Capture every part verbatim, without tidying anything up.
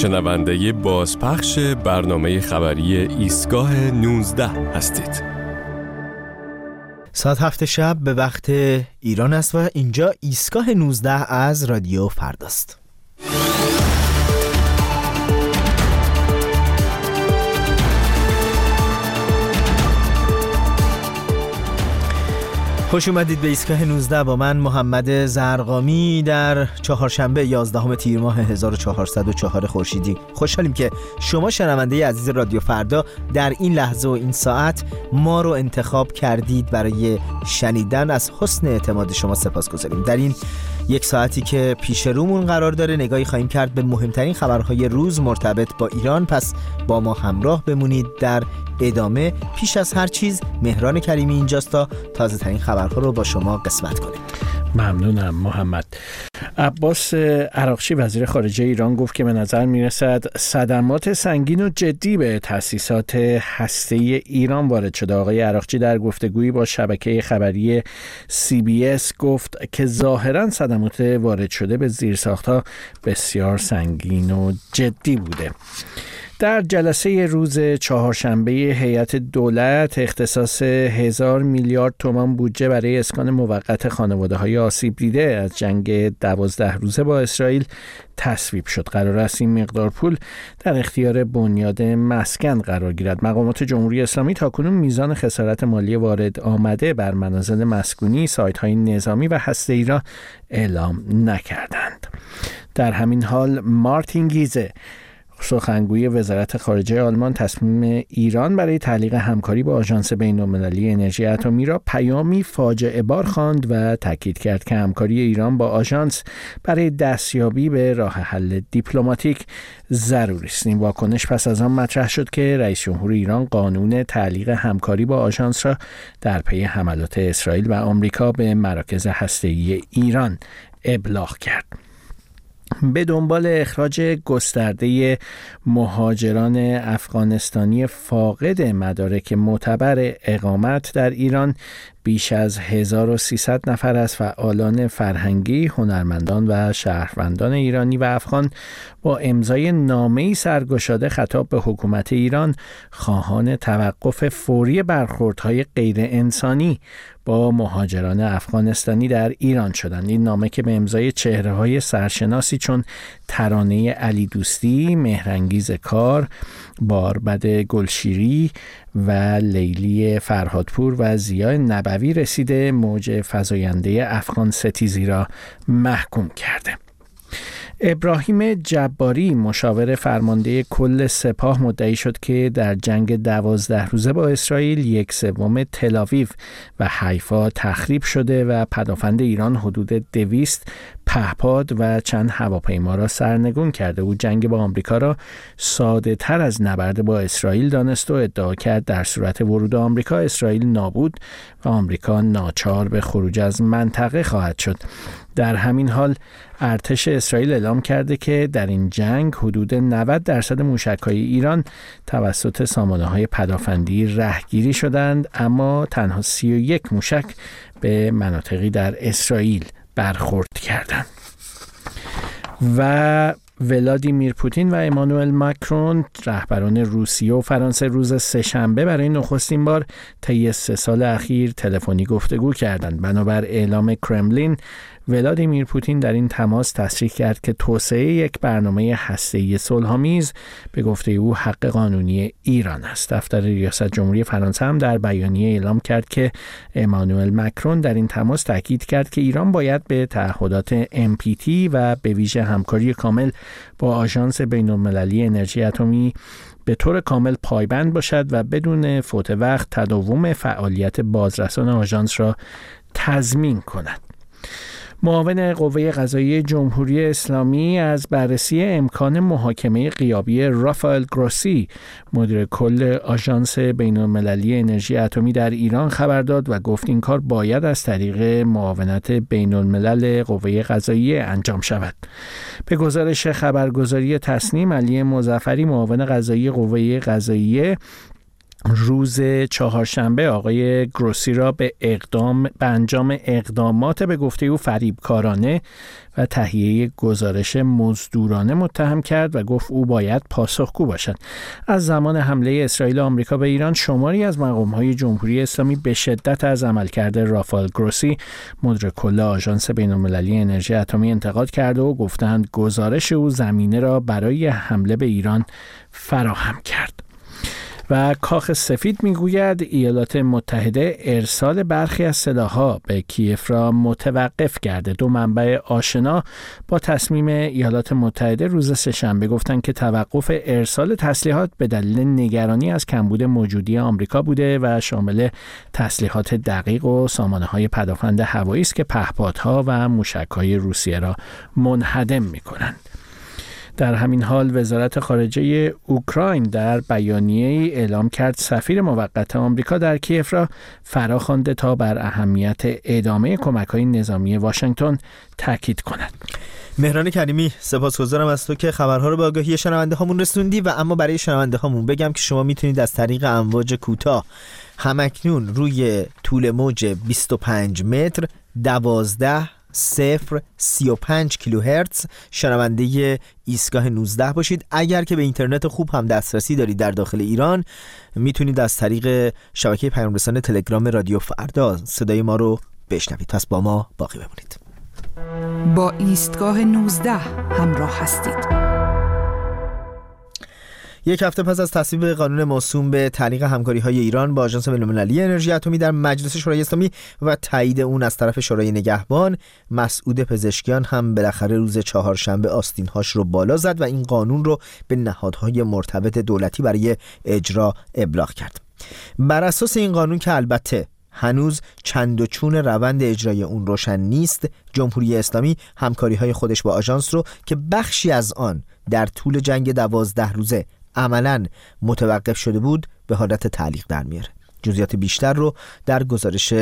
شنونده بازپخش برنامه خبری ایستگاه نوزده هستید. ساعت هفت شب به وقت ایران است و اینجا ایستگاه نوزده از رادیو فرداست. خوش اومدید به ایستگاه نوزده با من محمد زرقامی در چهارشنبه یازدهم تیر ماه هزار و چهارصد و چهار خورشیدی. خوشحالیم که شما شنونده عزیز رادیو فردا در این لحظه و این ساعت ما رو انتخاب کردید برای شنیدن. از حسن اعتماد شما سپاسگزاریم. در این یک ساعتی که پیش رومون قرار داره نگاهی خواهیم کرد به مهمترین خبرهای روز مرتبط با ایران. پس با ما همراه بمونید. در ادامه پیش از هر چیز مهران کریمی اینجاست تا تازه ترین خبرها رو با شما قسمت کنیم. ممنونم محمد. عباس عراقچی وزیر خارجه ایران گفت که به نظر میرسد صدمات سنگین و جدی به تأسیسات هسته‌ای ایران وارد شده. آقای عراقچی در گفتگویی با شبکه خبری سی بی اس گفت که ظاهراً صدمات وارد شده به زیرساخت‌ها بسیار سنگین و جدی بوده. در جلسه روز چهارشنبه هیئت دولت اختصاص هزار میلیارد تومان بودجه برای اسکان موقت خانواده‌های آسیب دیده از جنگ دوازده روزه با اسرائیل تصویب شد. قرار است این مقدار پول در اختیار بنیاد مسکن قرار گیرد. مقامات جمهوری اسلامی تاکنون میزان خسارت مالی وارد آمده بر منازل مسکونی، سایت‌های نظامی و هسته‌ای را اعلام نکردند. در همین حال مارتین گیزه سخنگوی وزارت خارجه آلمان تصمیم ایران برای تعلیق همکاری با آژانس بین‌المللی انرژی اتمی را پیامی فاجعه بار خواند و تاکید کرد که همکاری ایران با آژانس برای دستیابی به راه حل دیپلماتیک ضروری است. این واکنش پس از آن مطرح شد که رئیس جمهور ایران قانون تعلیق همکاری با آژانس را در پی حملات اسرائیل و آمریکا به مراکز هسته‌ای ایران ابلاغ کرد. به دنبال اخراج گسترده مهاجران افغانستانی فاقد مدارک معتبر اقامت در ایران، بیش از هزار و سیصد نفر از فعالان فرهنگی، هنرمندان و شهروندان ایرانی و افغان با امضای نامه‌ای سرگشاده خطاب به حکومت ایران خواهان توقف فوری برخوردهای غیر انسانی با مهاجران افغانستانی در ایران شدند. این نامه که به امضای چهره‌های سرشناسی چون ترانه علی دوستی، مهرانگیز کار، باربد گلشیری و لیلی فرهادپور و ضیاء نبوی رسیده، موج فزاینده افغان ستیزی را محکوم کرده. ابراهیم جباری مشاور فرمانده کل سپاه مدعی شد که در جنگ دوازده روزه با اسرائیل یک سوم تل‌آویو و حیفا تخریب شده و پدافند ایران حدود دویست پهپاد و چند هواپیما را سرنگون کرده. او جنگ با آمریکا را ساده تر از نبرد با اسرائیل دانست و ادعا کرد در صورت ورود آمریکا اسرائیل نابود و آمریکا ناچار به خروج از منطقه خواهد شد. در همین حال ارتش اسرائیل اعلام کرده که در این جنگ حدود نود درصد موشک‌های ایران توسط سامانه‌های پدافندی رهگیری شدند، اما تنها سی و یک موشک به مناطقی در اسرائیل برخورد کردند. و ولادیمیر پوتین و امانوئل ماکرون رهبران روسیه و فرانسه روز سه‌شنبه برای نخستین بار طی سه سال اخیر تلفنی گفتگو کردند. بنابر اعلام کرملین، ولادیمیر پوتین در این تماس تصریح کرد که توسعه یک برنامه هسته‌ای صلح‌آمیز به گفته او حق قانونی ایران است. دفتر ریاست جمهوری فرانسه هم در بیانیه اعلام کرد که امانوئل ماکرون در این تماس تاکید کرد که ایران باید به تعهدات ام پی تی و به ویژه همکاری کامل با آژانس بین‌المللی انرژی اتمی به طور کامل پایبند باشد و بدون فوت وقت تداوم فعالیت بازرسان آژانس را تضمین کند. معاون قوه قضاییه جمهوری اسلامی از بررسی امکان محاکمه غیابی رافائل گروسی، مدیر کل آژانس بین‌المللی انرژی اتمی در ایران خبر داد و گفت این کار باید از طریق معاونت بین‌الملل قوه قضاییه انجام شود. به گزارش خبرگزاری تسنیم، علی مظفری معاون قضایی قوه قضاییه روز چهارشنبه آقای گروسی را به اقدام به انجام اقدامات به گفته او فریبکارانه و تهیه گزارش مزدورانه متهم کرد و گفت او باید پاسخگو باشد. از زمان حمله اسرائیل و آمریکا به ایران شماری از مقام‌های جمهوری اسلامی به شدت از عملکرد رافائل گروسی مدیر کل آژانس بین‌المللی انرژی اتمی انتقاد کرده و گفتند گزارش او زمینه را برای حمله به ایران فراهم کرد. و کاخ سفید میگوید ایالات متحده ارسال برخی از سلاح‌ها به کیف را متوقف کرده. دو منبع آشنا با تصمیم ایالات متحده روز سه‌شنبه گفتند که توقف ارسال تسلیحات به دلیل نگرانی از کمبود موجودی آمریکا بوده و شامل تسلیحات دقیق و سامانه‌های پدافند هوایی است که پهپادها و موشک‌های روسیه را منهدم می‌کنند. در همین حال وزارت خارجه اوکراین در بیانیه‌ای اعلام کرد سفیر موقت آمریکا در کیف را فراخوانده تا بر اهمیت ادامه کمک‌های نظامی واشنگتن تاکید کند. مهران کریمی، سپاسگزارم از تو که خبرها رو به آگاهی شنونده هامون رسوندی. و اما برای شنونده هامون بگم که شما میتونید از طریق امواج کوتاه همکنون روی طول موج بیست و پنج متر دوازده صفر سی و پنج کیلوهرتز شنونده ایستگاه نوزده باشید. اگر که به اینترنت خوب هم دسترسی دارید در داخل ایران، میتونید از طریق شبکه پیام رسان تلگرام رادیو فردا صدای ما رو بشنوید. پس با ما باقی بمونید. با ایستگاه نوزده همراه هستید. یک هفته پس از تصویب قانون موسوم به تعلیق همکاری‌های ایران با آژانس بین‌المللی انرژی اتمی در مجلس شورای اسلامی و تایید اون از طرف شورای نگهبان، مسعود پزشکیان هم بالاخره روز چهارشنبه آستین‌هاش رو بالا زد و این قانون رو به نهادهای مرتبط دولتی برای اجرا ابلاغ کرد. بر اساس این قانون که البته هنوز چند و چون روند اجرای اون روشن نیست، جمهوری اسلامی همکاری‌های خودش با آژانس رو که بخشی از آن در طول جنگ دوازده روزه عملاً متوقف شده بود به حالت تعلیق در میاره. جزئیات بیشتر رو در گزارش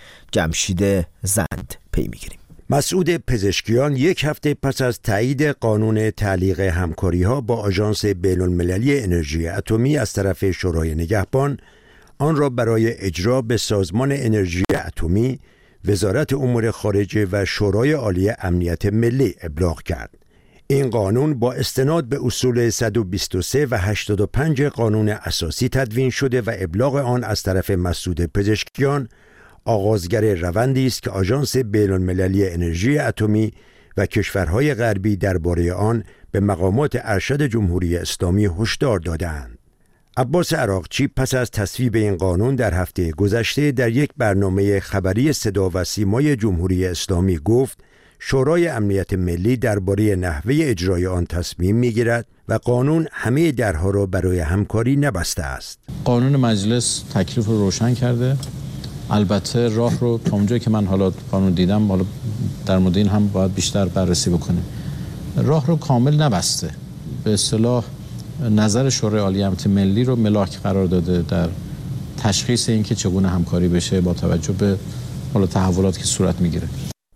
جمشید زند پی میگیریم. مسعود پزشکیان یک هفته پس از تایید قانون تعلیق همکاری‌ها با آژانس بین‌المللی انرژی اتمی از طرف شورای نگهبان، آن را برای اجرا به سازمان انرژی اتمی، وزارت امور خارجه و شورای عالی امنیت ملی ابلاغ کرد. این قانون با استناد به اصول صد و بیست و سه و هشتاد و پنج قانون اساسی تدوین شده و ابلاغ آن از طرف مسعود پزشکیان آغازگر روندی است که آژانس بین‌المللی انرژی اتمی و کشورهای غربی درباره آن به مقامات ارشد جمهوری اسلامی هشدار دادند. عباس عراقچی پس از تصویب این قانون در هفته گذشته در یک برنامه خبری صدا و سیمای جمهوری اسلامی گفت شورای امنیت ملی درباره نحوه اجرای آن تصمیم می‌گیرد و قانون همه درها را برای همکاری نبسته است. قانون مجلس تکلیف رو روشن کرده. البته راه رو تا اونجایی که من حالا قانون دیدم، حالا در مورد این هم باید بیشتر بررسی بکنیم. راه رو کامل نبسته. به اصطلاح نظر شورای عالی امنیت ملی رو ملاک قرار داده در تشخیص اینکه چگونه همکاری بشه با توجه به حالا تحولاتی که صورت میگیره.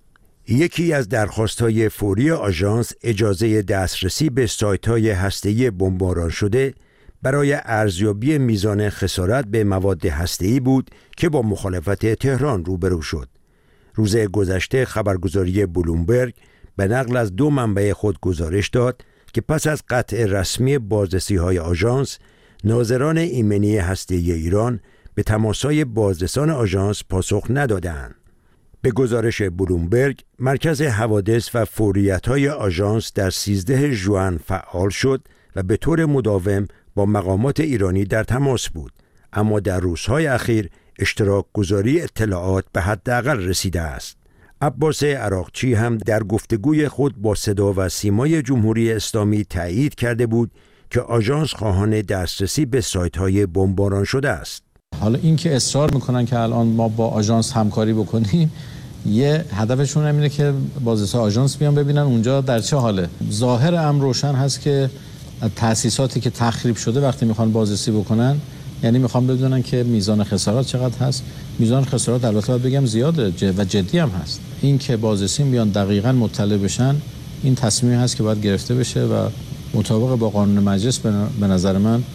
یکی از درخواست‌های فوری آژانس اجازه دسترسی به سایت‌های هسته‌ای بمباران شده برای ارزیابی میزان خسارت به مواد هسته‌ای بود که با مخالفت تهران روبرو شد. روز گذشته خبرگزاری بلومبرگ به نقل از دو منبع خود گزارش داد که پس از قطع رسمی بازرسی‌های آژانس، ناظران ایمنی هسته‌ای ایران به تماس‌های بازرسان آژانس پاسخ ندادند. به گزارش بلومبرگ، مرکز حوادث و فوریت‌های آژانس در سیزده ژوئن فعال شد و به طور مداوم با مقامات ایرانی در تماس بود، اما در روزهای اخیر اشتراک گذاری اطلاعات به حداقل رسیده است. عباس عراقچی هم در گفتگوی خود با صدا و سیمای جمهوری اسلامی تایید کرده بود که آژانس خواهان دسترسی به سایت‌های بمباران شده است. حالا این که اصرار میکنن که الان ما با آژانس همکاری بکنیم، یه هدفشون اینه که بازرسان آژانس بیان ببینن اونجا در چه حاله. ظاهر امر روشن هست که تأسیساتی که تخریب شده وقتی میخوان بازرسی بکنن، یعنی میخوان بدونن که میزان خسارات چقدر هست. میزان خسارات البته باید بگم زیاده و جدی هم هست. این که بازرسی بیان دقیقاً مطلع بشن، این تصمیمی هست که باید گرفته بشه و مطابق با قانون مجلس به نظر من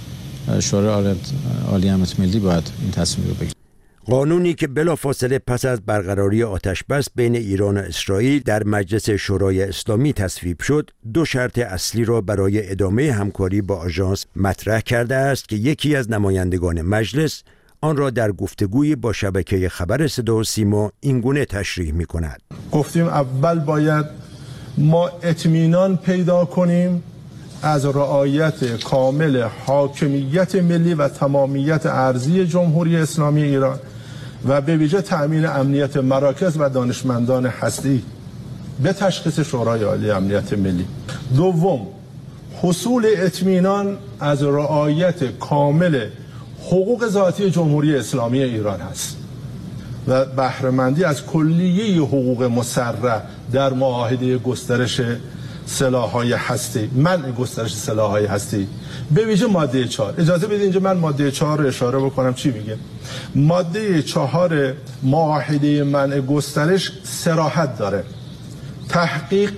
شورای عالی امنیت ملی باید این تصمیم رو بگیره. قانونی که بلافاصله پس از برقراری آتش‌بس بین ایران و اسرائیل در مجلس شورای اسلامی تصویب شد، دو شرط اصلی را برای ادامه همکاری با آژانس مطرح کرده است که یکی از نمایندگان مجلس آن را در گفتگویی با شبکه خبر صدا و سیما اینگونه تشریح می‌کند. گفتیم اول باید ما اطمینان پیدا کنیم از رعایت کامل حاکمیت ملی و تمامیت ارضی جمهوری اسلامی ایران و به ویژه تأمین امنیت مراکز و دانشمندان هسته‌ای به تشخیص شورای عالی امنیت ملی. دوم، حصول اطمینان از رعایت کامل حقوق ذاتی جمهوری اسلامی ایران است و بهره‌مندی از کلیه حقوق مصرح در معاهده گسترش سلاح‌های هسته‌ای، منع گسترش سلاح‌های هسته‌ای، به ویژه ماده چهار. اجازه بدید اینجا من ماده چهار رو اشاره بکنم. چی میگه؟ ماده چهار معاهده منع گسترش صراحت داره: تحقیق،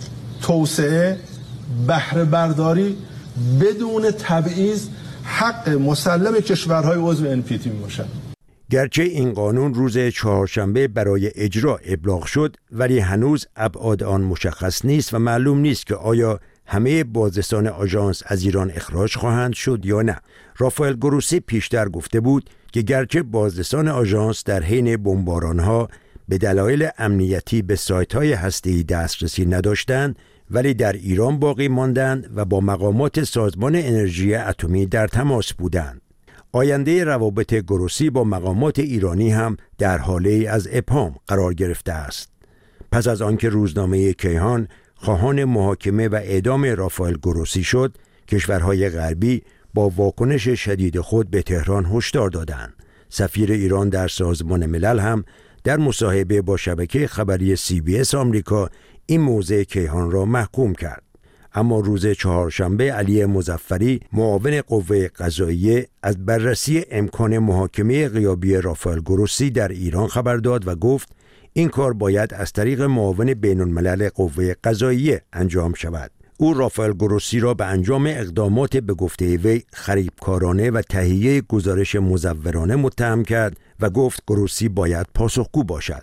توسعه، بهره برداری بدون تبعیض حق مسلم کشورهای عضو ان پی تی میباشد. گرچه این قانون روز چهارشنبه برای اجرا ابلاغ شد، ولی هنوز ابعاد آن مشخص نیست و معلوم نیست که آیا همه بازرسان آژانس از ایران اخراج خواهند شد یا نه. رافائل گروسی پیشتر گفته بود که گرچه بازرسان آژانس در حین بمباران‌ها به دلایل امنیتی به سایت‌های هسته‌ای دسترسی نداشتند، ولی در ایران باقی ماندند و با مقامات سازمان انرژی اتمی در تماس بودند. آینده روابط گروسی با مقامات ایرانی هم در حاله از ابهام قرار گرفته است. پس از آنکه روزنامه کیهان خواهان محاکمه و اعدام رافائل گروسی شد، کشورهای غربی با واکنش شدید خود به تهران هشدار دادند. سفیر ایران در سازمان ملل هم در مصاحبه با شبکه خبری سی بی اس آمریکا این موضع کیهان را محکوم کرد. اما روز چهارشنبه علی مظفری معاون قوه قضاییه از بررسی امکان محاکمه غیابی رافائل گروسی در ایران خبر داد و گفت این کار باید از طریق معاون بین الملل قوه قضاییه انجام شود. او رافائل گروسی را به انجام اقدامات به گفته وی خریبکارانه و تهیه گزارش مزورانه متهم کرد و گفت گروسی باید پاسخگو باشد.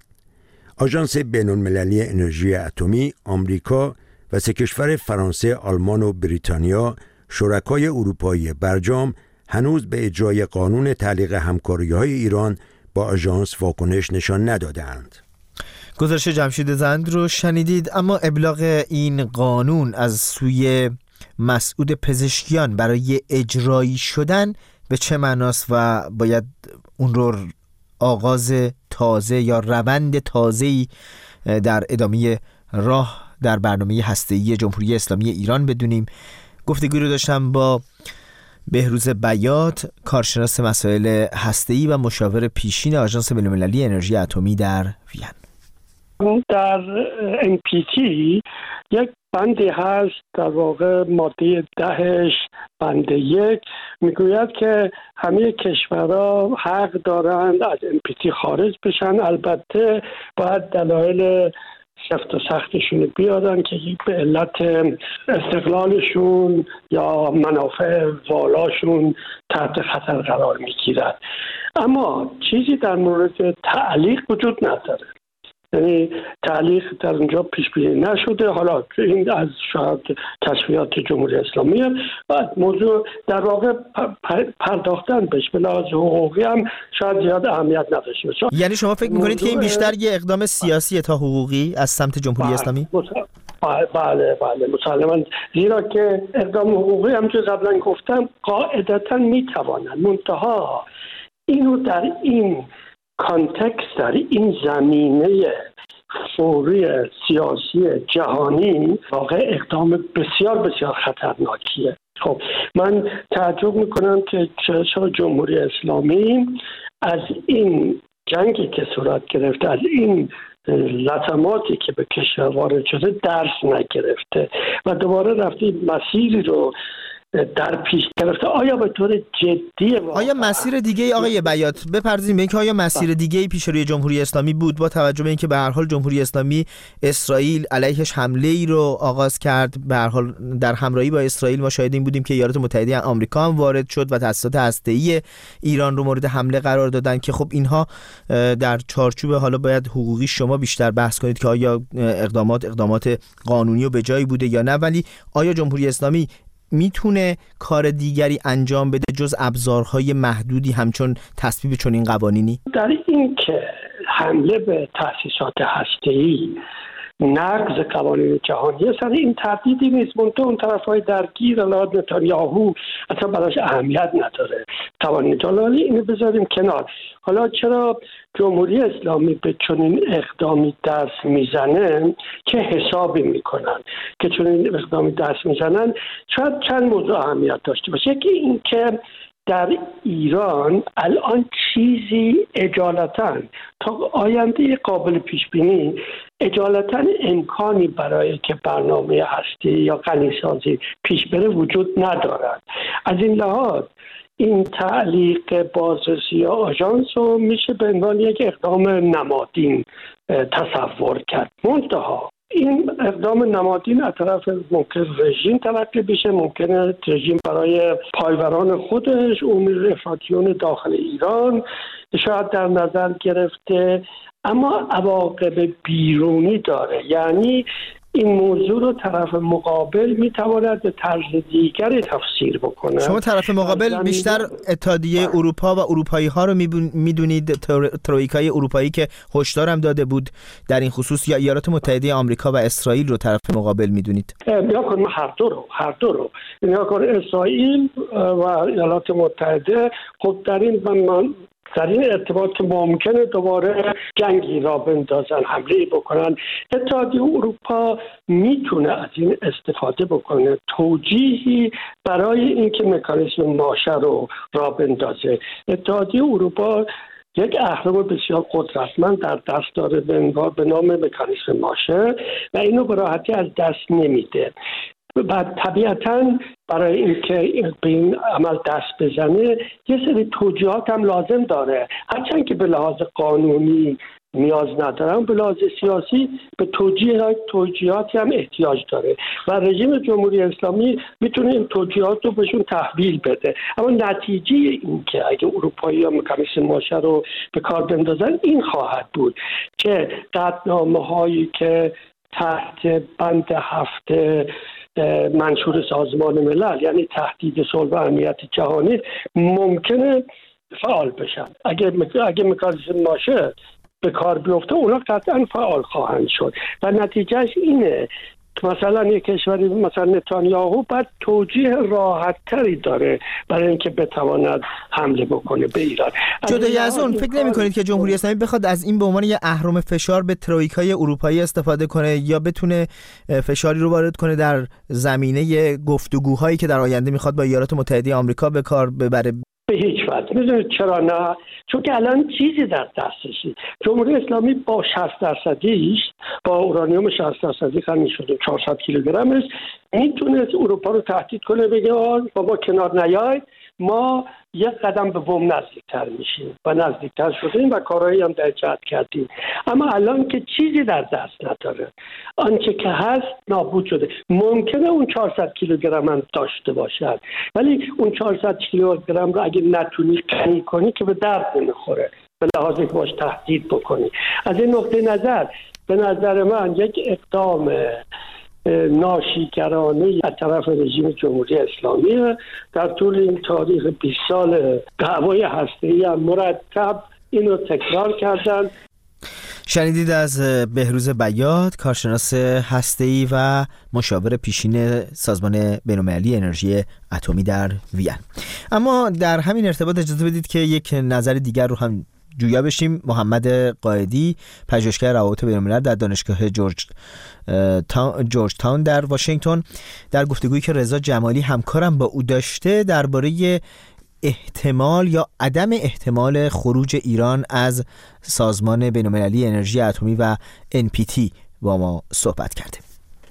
آژانس بین المللی انرژی اتمی، آمریکا و سه کشور فرانسه، آلمان و بریتانیا، شرکای اروپایی برجام، هنوز به اجرای قانون تعلیق همکاری‌های ایران با آژانس واکنش نشان ندادند. گزارش جمشید زند رو شنیدید. اما ابلاغ این قانون از سوی مسعود پزشکیان برای اجرایی شدن به چه معناست و باید اون رو آغاز تازه یا روند تازه‌ای در ادامه راه در برنامه هسته‌ای جمهوری اسلامی ایران بدونیم؟ گفتگوی رو داشتم با بهروز بیات، کارشناس مسائل هسته‌ای و مشاور پیشین آژانس بین‌المللی انرژی اتمی در وین. در ان پی تی یک بندی هست، در واقع ماده دهش بند یک میگوید که همه کشورها حق دارند از ان پی تی خارج بشن، البته باید دلایل سفت و سختشون بیارن که به علت استقلالشون یا منافع والاشون تحت خطر قرار میگیرد. اما چیزی در مورد تعلیق وجود نداره، یعنی تعلیق در اونجا پیش بینی نشده. حالا این از شاید کشفیات جمهوری اسلامی بعد موضوع در واقع پرداختن بهش به لحاظ حقوقی هم شاید زیاد اهمیت نداشته باشه. یعنی شما فکر میکنید که این بیشتر یه اقدام سیاسی تا حقوقی از سمت جمهوری اسلامی؟ بله بله بله مسلماً، زیرا که اقدام حقوقی هم که قبلا گفتم قاعدتاً میتوانند، منتها اینو در این کانتکست، در این زمینه فوری سیاسی جهانی واقع اقدام بسیار بسیار خطرناکیه. خب من تعجب میکنم که چرا جمهوری اسلامی از این جنگی که صورت گرفته، از این لطماتی که به کشور وارد شده درس نگرفته و دوباره رفته مسیری رو در پیش گرفته. آیا به طور جدی آیا مسیر دیگه ای آقای بیات بپردازیم به اینکه آیا مسیر دیگه ای پیش روی جمهوری اسلامی بود، با توجه به اینکه به هر حال جمهوری اسلامی اسرائیل علیهش حمله ای رو آغاز کرد، به هر حال در همراهی با اسرائیل ما شاهد این بودیم که ایالات متحده آمریکا هم وارد شد و تأسیسات هسته‌ای ایران رو مورد حمله قرار دادن که خب اینها در چارچوب، حالا باید حقوقی شما بیشتر بحث کنید که آیا اقدامات اقدامات قانونی و به جایی بوده یا نه، ولی آیا جمهوری اسلامی میتونه کار دیگری انجام بده جز ابزارهای محدودی همچون تصویب چنین قوانینی؟ در این که حمله به تأسیسات هسته‌ای نقض قوانین جهانی سر این تردیدی نیست. منتها اون طرف‌های درگیر الان نتانیاهو اصلا براش اهمیت نداره. قوانین جهانی اینو بذاریم کنار. حالا چرا جمهوری اسلامی به چنین اقدامی دست میزنه، چه حسابی میکنن که چنین اقدامی دست میزنن؟ شاید چند موضوع اهمیت داشته باشه. یکی این که در ایران الان چیزی اجالتاً تا آینده قابل پیش بینی اجالتاً امکانی برای که برنامه هستی یا غنیسازی پیش بره وجود ندارد. از این لحاظ این تعلیق بازرسی آژانس رو میشه به عنوان یک اقدام نمادین تصور کرد. منتها این اقدام نمادین از طرف ممکن رژیم تلقی بشه، ممکنه رژیم برای پایوران خودش امور افراطیون داخل ایران شاید در نظر گرفته، اما عواقب بیرونی داره. یعنی این موضوع رو طرف مقابل میتواند به طرز دیگری تفسیر بکنه. شما طرف مقابل بیشتر اتحادیه اروپا و اروپایی ها رو میدونید، ترویکای اروپایی که هشدار هم داده بود در این خصوص، یا ایالات متحده آمریکا و اسرائیل رو طرف مقابل میدونید؟ نیا کن هر دو رو هر دو رو نیا کن اسرائیل و ایالات متحده خب در این من در این ارتباط که ممکنه دوباره جنگی را بندازن، حمله بکنن. اتحادیه اروپا میتونه از این استفاده بکنه، توجیهی برای اینکه مکانیزم ماشه رو را بندازه. اتحادیه اروپا یک اهرم بسیار قدرتمند در دست داره به نام مکانیزم ماشه و اینو به راحتی از دست نمیده. بعد طبیعتاً برای اینکه به این عمل دست بزنه یه سری توجیهات هم لازم داره، هرچند که به لحاظ قانونی نیاز ندارم، به لحاظ سیاسی به توجیهات توجیهاتی هم احتیاج داره و رژیم جمهوری اسلامی میتونه این توجیهات رو بهشون تحویل بده. اما نتیجه این که اگه اروپایی ها مکانیزم ماشه رو به کار بندازن این خواهد بود که قطعنامه هایی که تحت بند هفته منشور سازمان ملل یعنی تهدید صلح و امنیت جهانی ممکنه فعال بشن. اگه اگه مکانیزم ماشه به کار بیفته اونا قطعا فعال خواهند شد و نتیجهش اینه مثلا یک کشوری مثلا نتانیاهو بعد توجیه راحت تری داره برای اینکه بتواند حمله بکنه به ایران. جدای از اون فکر نمی کنید که جمهوری اسلامی بخواد از این به عنوان یه اهرم فشار به ترویکای اروپایی استفاده کنه یا بتونه فشاری رو وارد کنه در زمینه گفتگوهایی که در آینده میخواد با ایالات متحده آمریکا به کار ببره؟ به هیچ وجه. میدونید چرا نه؟ چون که الان چیزی در دستشه. جمهوری اسلامی با شصت درصدیش با اورانیوم شصت درصدی غنی شده، چهارصد کیلوگرمش، میتونه اروپا رو تهدید کنه، بگه با ما کنار نیاید، ما یک قدم به بم نزدیکتر میشیم و نزدیکتر شدیم و کارهایی هم در جهت کردیم. اما الان که چیزی در دست نداره، آنچه که هست نابود شده. ممکنه اون چهارصد کیلوگرم هم داشته باشد ولی اون چهارصد کیلوگرم رو اگه نتونی غنی کنی که به درد نمیخوره به لحاظ که باش تهدید بکنی. از این نقطه نظر به نظر من یک اقدام ناشیگرانه از طرف رژیم جمهوری اسلامی در طول این تاریخ بیست سال دعوای هسته‌ای هم مرتب اینو تکرار کردن. شنیدید از بهروز بیات، کارشناس هسته‌ای و مشاور پیشین سازمان بین‌المللی انرژی اتمی در وین. اما در همین ارتباط اجازه بدید که یک نظر دیگر رو هم جویا بشیم. محمد قائدی، پژوهشگر روابط بین‌الملل در دانشگاه جورج تاون جورج تاون در واشنگتن، در گفتگویی که رضا جمالی همکارم با او داشته درباره احتمال یا عدم احتمال خروج ایران از سازمان بین‌المللی انرژی اتمی و ان پی تی با ما صحبت کرده.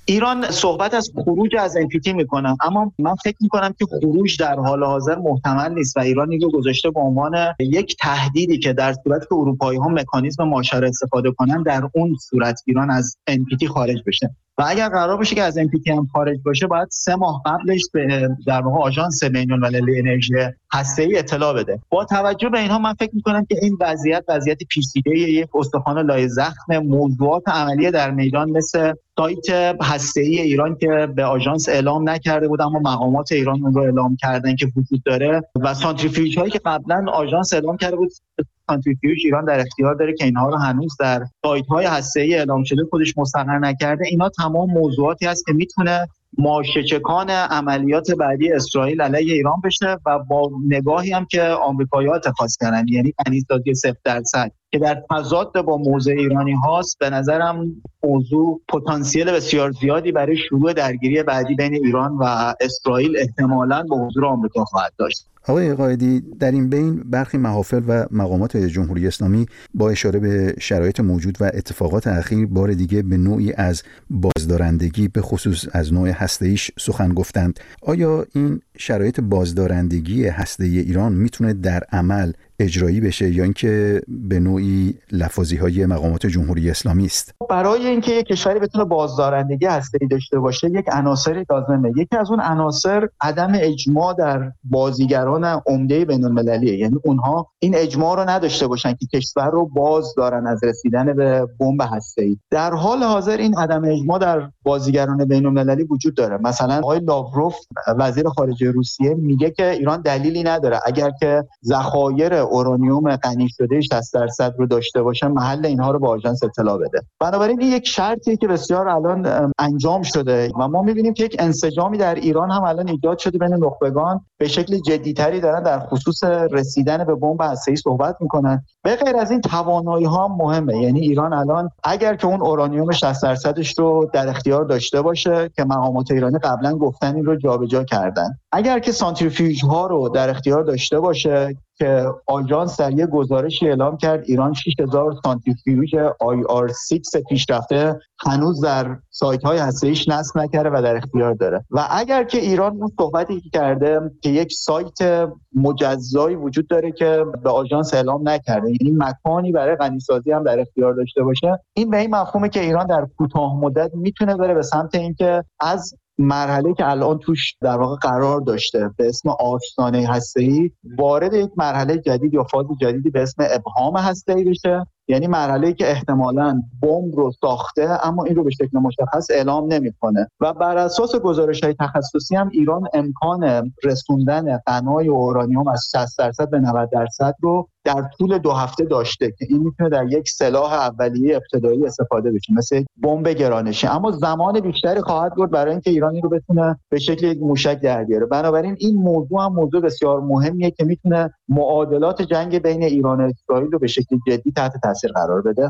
ایران صحبت از خروج از ان پی تی میکنه، اما من فکر میکنم که خروج در حال حاضر محتمل نیست و ایران اینو گذاشته به عنوان یک تهدیدی که در صورتی که اروپایی ها مکانیزم ماشه استفاده کنن در اون صورت ایران از ان پی تی خارج بشه. و اگر قرار باشه که از ان پی تی هم خارج باشه، باید سه ماه قبلش به در واقع آژانس بین‌المللی انرژی هسته‌ای اطلاع بده. با توجه به اینها من فکر می‌کنم که این وضعیت وضعیت پیچیده یک استخوان لای زخم موضوعات عملیه در میدان مثل سایت هسته‌ای ایران که به آژانس اعلام نکرده بود اما مقامات ایران اون رو اعلام کردن که وجود داره و سانتریفیوژ هایی که قبلا آژانس اعلام کرده بود سانتریفیوژ ایران در اختیار داره که اینها رو هنوز در سایت‌های هسته‌ای اعلام شده خودش مستقر نکرده. اینا تمام موضوعاتی هست که میتونه ماشه-چکان عملیات بعدی اسرائیل علیه ایران بشه و با نگاهی هم که آمریکایی‌ها اتخاذ کردن، یعنی غنی‌سازی صفر درصد که در تضاد با موضع ایرانی هاست، به نظرم موضوع پتانسیل بسیار زیادی برای شروع درگیری بعدی بین ایران و اسرائیل احتمالاً با حضور آمریکا خواهد داشت. آقای قائدی، در این بین برخی محافل و مقامات جمهوری اسلامی با اشاره به شرایط موجود و اتفاقات اخیر بار دیگه به نوعی از بازدارندگی به خصوص از نوع هسته‌ایش سخن گفتند. آیا این شرایط بازدارندگی هسته‌ای ایران میتونه در عمل اجرایی بشه یا اینکه به نوعی لفاظی‌های مقامات جمهوری اسلامی است؟ برای اینکه یک کشوری بتونه بازدارندگی هسته‌ای داشته باشه یک عناصری لازمه. یکی از اون عناصر عدم اجماع در بازیگران عمده بین‌المللیه، یعنی اونها این اجماع رو نداشته باشن که کشور رو باز دارن از رسیدن به بمب هسته‌ای. در حال حاضر این عدم اجماع در بازیگران بین‌المللی وجود داره. مثلا آقای لاوروف وزیر خارجه روسیه میگه که ایران دلیلی نداره اگر که ذخایر اورانیوم غنی شده شصت درصد رو داشته باشه محل اینها رو به آژانس اطلاع بده. بنابراین این یک شرطیه که بسیار الان انجام شده و ما می‌بینیم که یک انسجامی در ایران هم الان ایجاد شده بین نخبگان، به شکل جدی‌تری دارن در خصوص رسیدن به بمب هسته‌ای صحبت می‌کنن. به غیر از این توانایی‌ها هم مهمه، یعنی ایران الان اگر که اون اورانیوم شصت درصدش رو در اختیار داشته باشه که مقامات ایرانی قبلا گفتن این رو جابجا کردن، اگر که سانتریفیوژها رو در اختیار داشته باشه که آژانس در یک گزارشی اعلام کرد ایران شش هزار سانتریفیوژ آی آر شش پیشرفته هنوز در سایت‌های هسته‌ایش نصب نکرده و در اختیار داره. و اگر که ایران اون صحبتی که کرده که یک سایت مجزایی وجود داره که به آژانس اعلام نکرده، یعنی مکانی برای غنی‌سازی هم در اختیار داشته باشه، این به این مفهومه که ایران در کوتاه مدت میتونه بره به سمت اینکه از مرحله که الان توش در واقع قرار داشته به اسم آستانه هسته‌ای وارد یک مرحله جدید یا فاز جدیدی به اسم ابهام هسته‌ای بشه، یعنی مرحله‌ای که احتمالاً بمب رو ساخته اما این رو به شکل مشخص اعلام نمی‌کنه و بر اساس گزارش‌های تخصصی هم ایران امکان رسوندن غنای اورانیوم از شصت درصد به نود درصد رو در طول دو هفته داشته که این میتونه در یک سلاح اولیه ابتدایی استفاده بشه مثل بمب گرانشی، اما زمان بیشتری خواهد برد برای اینکه ایران این رو بتونه به شکل یک موشک در بیاره. بنابراین این موضوع هم موضوع بسیار مهمیه که میتونه معادلات جنگ بین ایران و اسرائیل رو به شکل جدی تحت تاثیر قرار بده.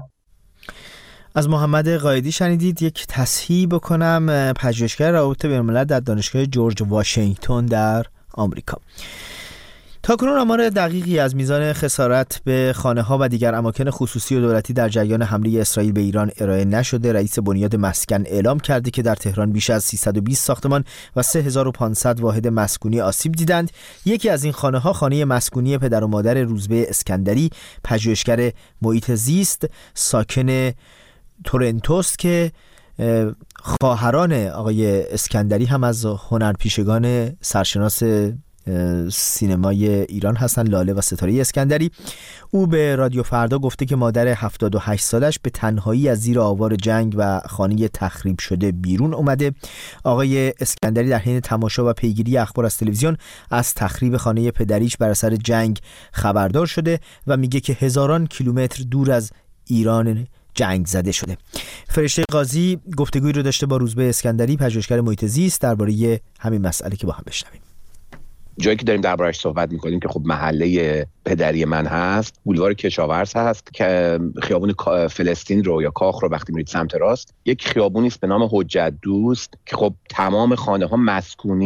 از محمد قائدی شنیدید. یک تصحیح بکنم، پژوهشگر روابط بین‌الملل در دانشگاه جورج واشنگتن در آمریکا. تاکنون آمار دقیقی از میزان خسارت به خانه‌ها و دیگر اماکن خصوصی و دولتی در جریان حمله اسرائیل به ایران ارائه نشده. رئیس بنیاد مسکن اعلام کرده که در تهران بیش از سیصد و بیست ساختمان و سه هزار و پانصد واحد مسکونی آسیب دیدند. یکی از این خانه‌ها خانه مسکونی پدر و مادر روزبه اسکندری، پژوهشگر محیط زیست ساکن تورنتوست که خواهران آقای اسکندری هم از هنرپیشگان سرشناس سینمای ایران هستن، لاله و ستاره اسکندری. او به رادیو فردا گفته که مادر هفتاد و هشت سالش به تنهایی از زیر آوار جنگ و خانه تخریب شده بیرون اومده. آقای اسکندری در حین تماشا و پیگیری اخبار از تلویزیون از تخریب خانه پدریش بر اثر جنگ خبردار شده و میگه که هزاران کیلومتر دور از ایران جنگ زده شده. فرشته قاضی گفتگویی رو داشته با روزبه اسکندری، پژوهشگر محیط زیست، درباره همین مسئله که با هم بشنویم. جایی که داریم درباره‌اش صحبت می‌کنیم که خب محله پدری من هست، بولوار کشاورز هست که خیابون فلسطین رو یا کاخ رو وقتی میرید سمت راست یک خیابونی است به نام حجت دوست که خب تمام خانه‌ها مسکونیه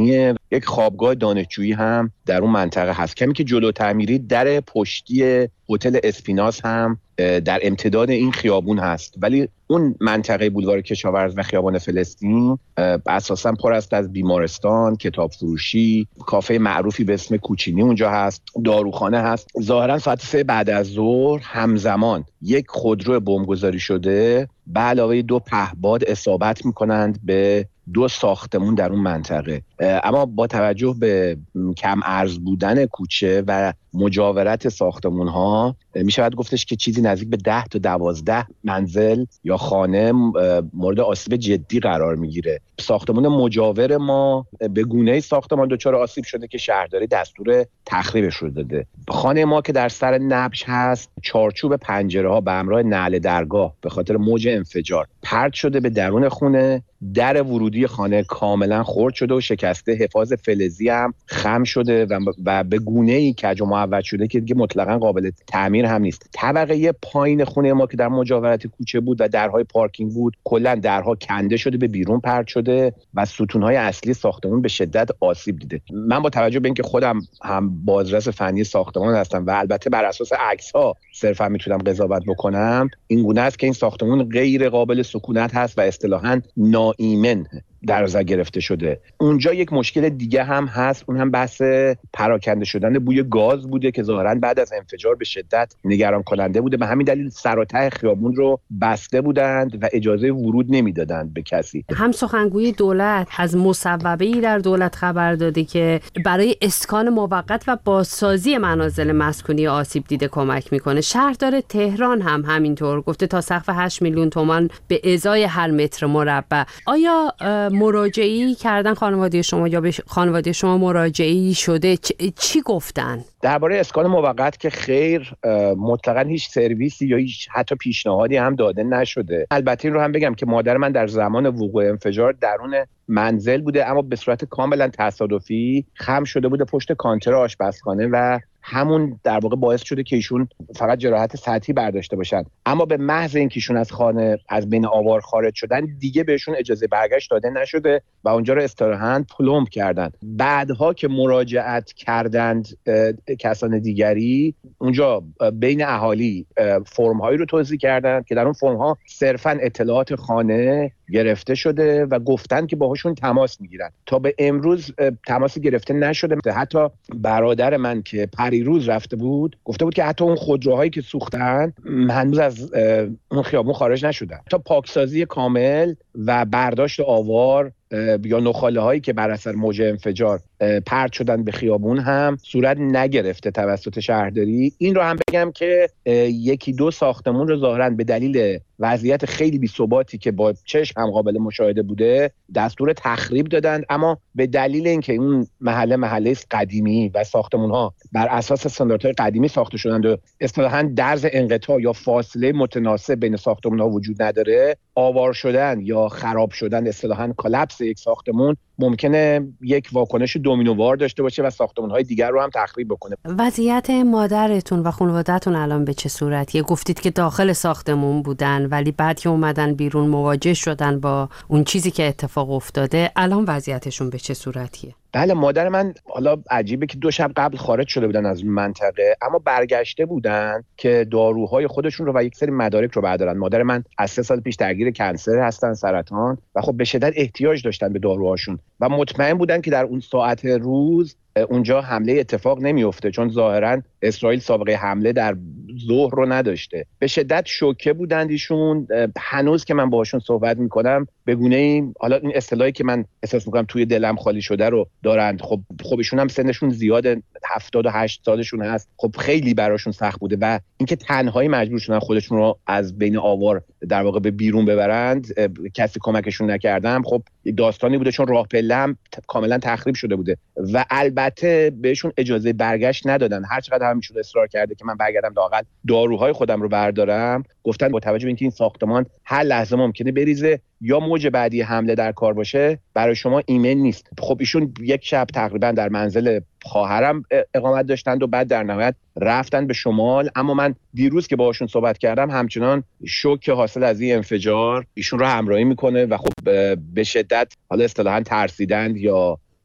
یک خوابگاه دانشجویی هم در اون منطقه هست. کمی که جلوتر میرید در پشتی هتل اسپیناس هم در امتداد این خیابون هست، ولی اون منطقه بولوار کشاورز و خیابان فلسطین اساساً پر است از بیمارستان، کتاب فروشی، کافه معروفی به اسم کوچینی اونجا هست، داروخانه هست. ظاهراً ساعت سه بعد از ظهر همزمان یک خودرو بمبگذاری شده به علاوه دو پهباد اصابت میکنند به دو ساختمون در اون منطقه. اما با توجه به کم ارز بودن کوچه و مجاورت ساختمون ها می شود گفتش که چیزی نزدیک به ده تا دوازده منزل یا خانه مورد آسیب جدی قرار میگیره. ساختمون مجاور ما به گونه‌ای ساختمان دچار آسیب شده که شهرداری دستور تخریبش رو داده. خانه ما که در سر نبش هست، چارچوب پنجره ها به همراه نعل درگاه به خاطر موج انفجار پرت شده به درون خونه. در ورودی خانه کاملا خرد شده و شکسته، حفاظ فلزی هم خم شده و, و به گونه‌ای کج و معوج شده که دیگه مطلقاً قابل تعمیر هم نیست. طبقه پایین خونه ما که در مجاورت کوچه بود و درهای پارکینگ بود، کلا درها کنده شده، به بیرون پرت شده و ستونهای اصلی ساختمان به شدت آسیب دیده. من با توجه به اینکه خودم هم بازرس فنی ساختمان هستم و البته بر اساس عکس‌ها صرفا میتونم قضاوت بکنم، این گونه است که این ساختمان غیر قابل سکونت هست و اصطلاحاً ناایمن در نظر گرفته شده. اونجا یک مشکل دیگه هم هست، اون هم بحث پراکنده شدن بوی گاز بوده که ظاهراً بعد از انفجار به شدت نگران کننده بوده. به همین دلیل سر و ته خیابون رو بسته بودند و اجازه ورود نمیدادند به کسی. هم سخنگوی دولت از مصوبه‌ای در دولت خبر داده که برای اسکان موقت و بازسازی منازل مسکونی آسیب دیده کمک میکنه. شهردار تهران هم همینطور گفته تا سقف هشت میلیون تومان به ازای هر متر مربع. آیا مراجعه‌ای کردن خانواده شما یا به خانواده شما مراجعه‌ای شده؟ چی گفتن؟ درباره اسکان موقت که خیر، مطلقاً هیچ سرویسی یا هیچ حتی پیشنهادی هم داده نشده. البته این رو هم بگم که مادر من در زمان وقوع انفجار درون منزل بوده، اما به صورت کاملا تصادفی خم شده بوده پشت کانتر آشپزخانه و همون در واقع باعث شده که ایشون فقط جراحت سطحی برداشته باشن. اما به محض اینکه ایشون از خانه از بین آوار خارج شدن دیگه بهشون اجازه برگشت داده نشده و اونجا رو اصطلاحاً پلمب کردن. بعدها که مراجعت کردند کسان دیگری، اونجا بین اهالی فرم هایی رو توزیع کردند که در اون فرم ها صرفاً اطلاعات خانه گرفته شده و گفتن که باهاشون تماس میگیرن. تا به امروز تماسی گرفته نشده. حتی برادر من که پریروز رفته بود گفته بود که حتی اون خودروهایی که سوختن هنوز از اون خیابون خارج نشدن. تا پاکسازی کامل و برداشت آوار یا نخاله هایی که بر اثر موج انفجار پرت شدن به خیابون هم صورت نگرفته توسط شهرداری. این رو هم بگم که یکی دو ساختمون رو ظاهراً به دلیل وضعیت خیلی بی‌ثباتی که با چشم هم قابل مشاهده بوده دستور تخریب دادند، اما به دلیل اینکه اون محله محله قدیمی و ساختمون ها بر اساس استانداردهای قدیمی ساخته شدند و اصطلاحاً درز انقطاع یا فاصله متناسب بین ساختمون ها وجود نداره، آوار شدن یا خراب شدن اصطلاحاً کلاپس یک ساختمون ممکنه یک واکنش دومینووار داشته باشه و ساختمان‌های دیگر رو هم تخریب بکنه. وضعیت مادرتون و خانواده‌تون الان به چه صورتیه؟ گفتید که داخل ساختمون بودن ولی بعد که اومدن بیرون مواجه شدن با اون چیزی که اتفاق افتاده. الان وضعیتشون به چه صورتیه؟ بله، مادر من حالا عجیبه که دو شب قبل خارج شده بودن از منطقه، اما برگشته بودن که داروهای خودشون رو و یک سری مدارک رو بردارن. مادر من از سه سال پیش درگیر کنسر هستن، سرطان، و خب به شدت احتیاج داشتن به داروهاشون و مطمئن بودن که در اون ساعت روز اونجا حمله اتفاق نمیفته، چون ظاهرا اسرائیل سابقه حمله در ظهر رو نداشته. به شدت شوکه بودند ایشون. هنوز که من باهاشون صحبت میکنم به گونه‌ای، حالا این اصطلاحی که من احساس میکنم توی دلم خالی شده رو دارند. خب خب ایشون هم سنشون زیاده، هفتاد و هشت سالشون هست. خب خیلی براشون سخت بوده و اینکه تنهایی مجبور شدن خودشون رو از بین آوار در واقع به بیرون ببرند، کسی کمکشون نکردم. خب داستانی بوده چون راه پله هم کاملا تخریب شده بوده و البته بهشون اجازه برگشت ندادن. هر چقدر هم میشد اصرار کرده که من برگردم لااقل داروهای خودم رو بردارم، گفتن با توجه به اینکه این ساختمان هر لحظه ممکنه بریزه یا موج بعدی حمله در کار باشه، برای شما ایمن نیست. خب ایشون یک شب تقریبا در منزل خواهرم اقامت داشتند و بعد در نهایت رفتن به شمال. اما من دیروز که باهاشون صحبت کردم همچنان شوک حاصل از این انفجار ایشون رو همراهی میکنه و خب به شدت حالا اصطلاحاً ترسیدند یا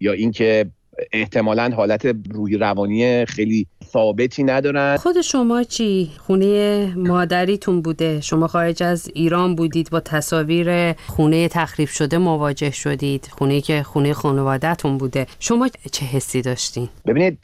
یا اینکه احتمالاً حالت روحی روانی خیلی ثابتی ندارن. خود شما چی؟ خونه مادریتون بوده، شما خارج از ایران بودید، با تصاویر خونه تخریب شده مواجه شدید، خونه که خونه خانواده‌تون بوده، شما چه حسی داشتین؟ ببینید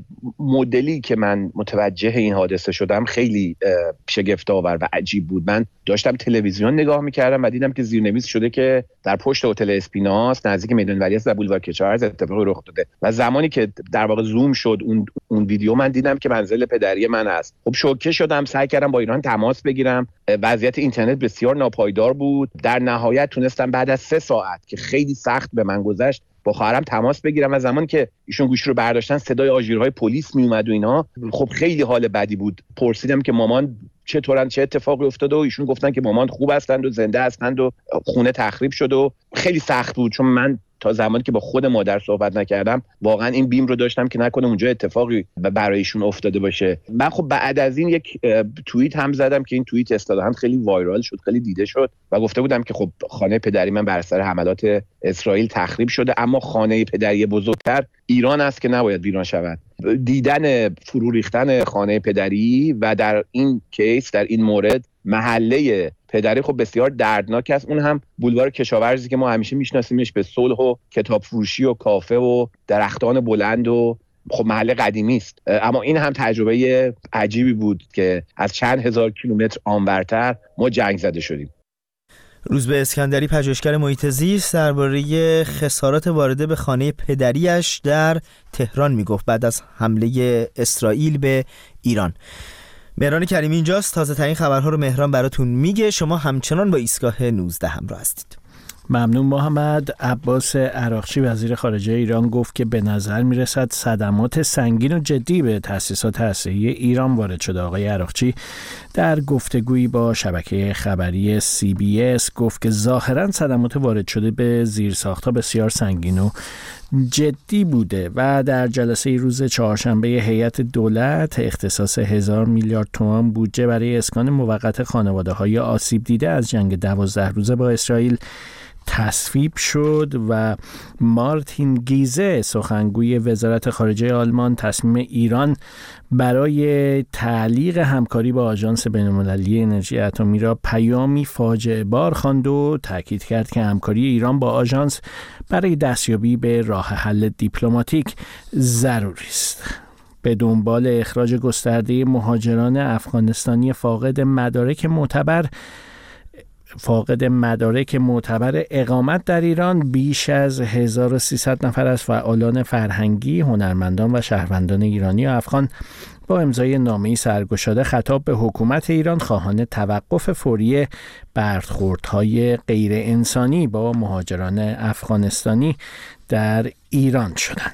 مدلی که من متوجه این حادثه شدم خیلی شگفت‌آور و عجیب بود. من داشتم تلویزیون نگاه می‌کردم و دیدم که زیرنویس شده که در پشت هتل اسپیناس نزدیک میدان ولیعصر و بولوار کشاورز اتفاقی رخ داده و زمانی که در واقع زوم شد اون اون ویدیو من دیدم که منزل پدری من است. خب شوکه شدم، سعی کردم با ایران تماس بگیرم. وضعیت اینترنت بسیار ناپایدار بود. در نهایت تونستم بعد از سه ساعت که خیلی سخت به من گذشت با خواهرم تماس بگیرم و زمانی که ایشون گوشی رو برداشتن صدای آژیرهای پلیس می اومد و اینا، خب خیلی حال بدی بود. پرسیدم که مامان چطورن، چه اتفاقی افتاده و ایشون گفتن که مامان خوب هستند و زنده هستند و خونه تخریب شده و خیلی سخت بود. چون من تا زمانی که با خود مادر صحبت نکردم واقعا این بیم رو داشتم که نکنه اونجا اتفاقی برایشون افتاده باشه. من خب بعد از این یک توییت هم زدم که این توییت اصطلاحاً خیلی وایرال شد، خیلی دیده شد و گفته بودم که خب خانه پدری من بر اثر حملات اسرائیل تخریب شده، اما خانه پدری بزرگتر ایران است که نباید ویران شود. دیدن فرو ریختن خانه پدری و در این کیس، در این مورد محله پدری خب بسیار دردناک است. اون هم بولوار کشاورزی که ما همیشه میشناسیمش به صلح و کتاب فروشی و کافه و درختان بلند و خب محله قدیمی است، اما این هم تجربه عجیبی بود که از چند هزار کیلومتر آنورتر ما جنگ زده شدیم. روزبه اسکندری پژوهشگر محیط زیست درباره خسارات وارده به خانه پدریش در تهران میگفت بعد از حمله اسرائیل به ایران. مهران کریمی اینجاست، تازه ترین خبرها رو مهران براتون میگه. شما همچنان با ایستگاه نوزده همراه هستید. ممنون محمد. عباس عراقچی وزیر خارجه ایران گفت که به نظر میرسد صدمات سنگین و جدی به تأسیسات هسته‌ای ایران وارد شده. آقای عراقچی در گفتگویی با شبکه خبری سی بی اس گفت که ظاهراً صدمات وارد شده به زیرساخت‌ها بسیار سنگین و جدی بوده و در جلسه روز چهارشنبه هیئت دولت اختصاص هزار میلیارد تومان بودجه برای اسکان موقت خانواده‌های آسیب دیده از جنگ دوازده روزه با اسرائیل تصویب شد و مارتین گیزه سخنگوی وزارت خارجه آلمان تصمیم ایران برای تعلیق همکاری با آژانس بین‌المللی انرژی اتمی را پیامی فاجعه بار خواند و تاکید کرد که همکاری ایران با آژانس برای دستیابی به راه حل دیپلماتیک ضروری است. به دنبال اخراج گسترده مهاجران افغانستانی فاقد مدارک معتبر فاقد مدارک معتبر اقامت در ایران، بیش از هزار و سیصد نفر از فعالان فرهنگی، هنرمندان و شهروندان ایرانی و افغان با امضای نامه‌ای سرگشاده خطاب به حکومت ایران خواهان توقف فوری برخوردهای غیر انسانی با مهاجران افغانستانی در ایران شدند.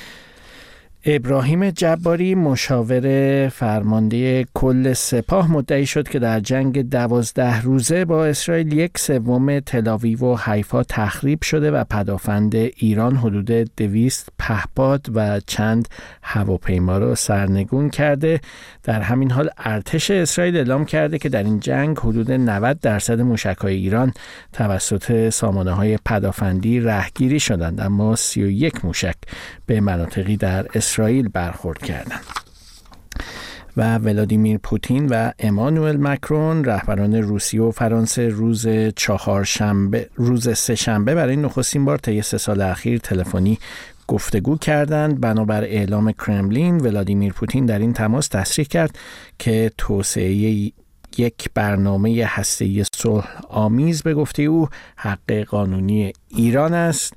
ابراهیم جباری مشاور فرمانده کل سپاه مدعی شد که در جنگ دوازده روزه با اسرائیل یک سوم تل‌آویو و حیفا تخریب شده و پدافند ایران حدود دویست پهپاد و چند هواپیما را سرنگون کرده. در همین حال ارتش اسرائیل اعلام کرده که در این جنگ حدود نود درصد موشک‌های ایران توسط سامانه‌های پدافندی رهگیری شدند، اما سی و یک موشک به مناطقی در اسرائیل برخورد کردند. و ولادیمیر پوتین و امانوئل مکرون رهبران روسیه و فرانسه روز چهارشنبه روز سه‌شنبه برای نخستین بار طی سه سال اخیر تلفنی گفتگو کردند. بنابر اعلام کرملین، ولادیمیر پوتین در این تماس تصریح کرد که توسعه یک برنامه هسته‌ای صلح آمیز به گفته او حق قانونی ایران است.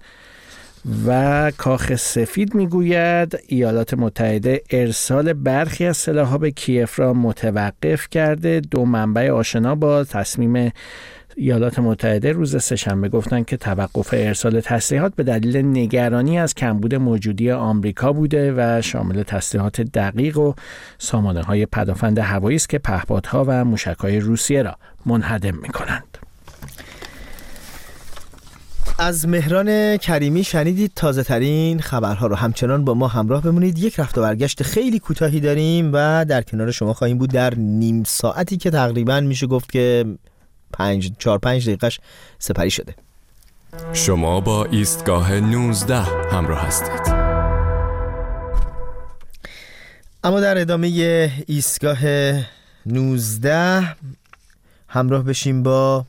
و کاخ سفید میگوید ایالات متحده ارسال برخی از سلاح‌ها به کیف را متوقف کرده. دو منبع آشنا با تصمیم ایالات متحده روز سه‌شنبه گفتند که توقف ارسال تسلیحات به دلیل نگرانی از کمبود موجودی آمریکا بوده و شامل تسلیحات دقیق و سامانه‌های پدافند هوایی است که پهپادها و موشک‌های روسیه را منهدم می‌کنند. از مهران کریمی شنیدید تازه ترین خبرها رو. همچنان با ما همراه بمونید. یک رفت و برگشت خیلی کوتاهی داریم و در کنار شما خواهیم بود در نیم ساعتی که تقریبا میشه گفت که پنج چهار پنج دقیقش سپری شده. شما با ایستگاه نوزده همراه هستید. اما در ادامه ایستگاه نوزده همراه بشیم با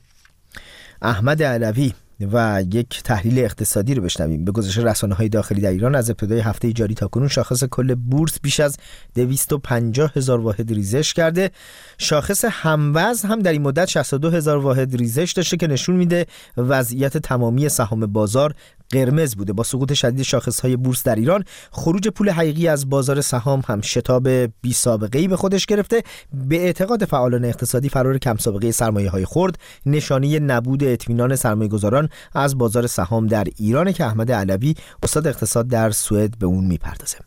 احمد علوی و یک تحلیل اقتصادی رو بشنویم. به گزارش رسانه‌های داخلی در ایران از ابتدای هفته جاری تا کنون شاخص کل بورس بیش از دویست و پنجاه هزار واحد ریزش کرده. شاخص هموزن هم در این مدت شصت و دو هزار واحد ریزش داشته که نشون میده وضعیت تمامی سهام بازار قرمز بوده. با سقوط شدید شاخص‌های بورس در ایران، خروج پول حقیقی از بازار سهام هم شتاب بی سابقه‌ای به خودش گرفته. به اعتقاد فعالان اقتصادی، فرار کم سابقه سرمایه‌های خرد نشانه نبود اطمینان سرمایه‌گذاران از بازار سهام در ایران که احمد علوی استاد اقتصاد در سوئد به اون میپردازه.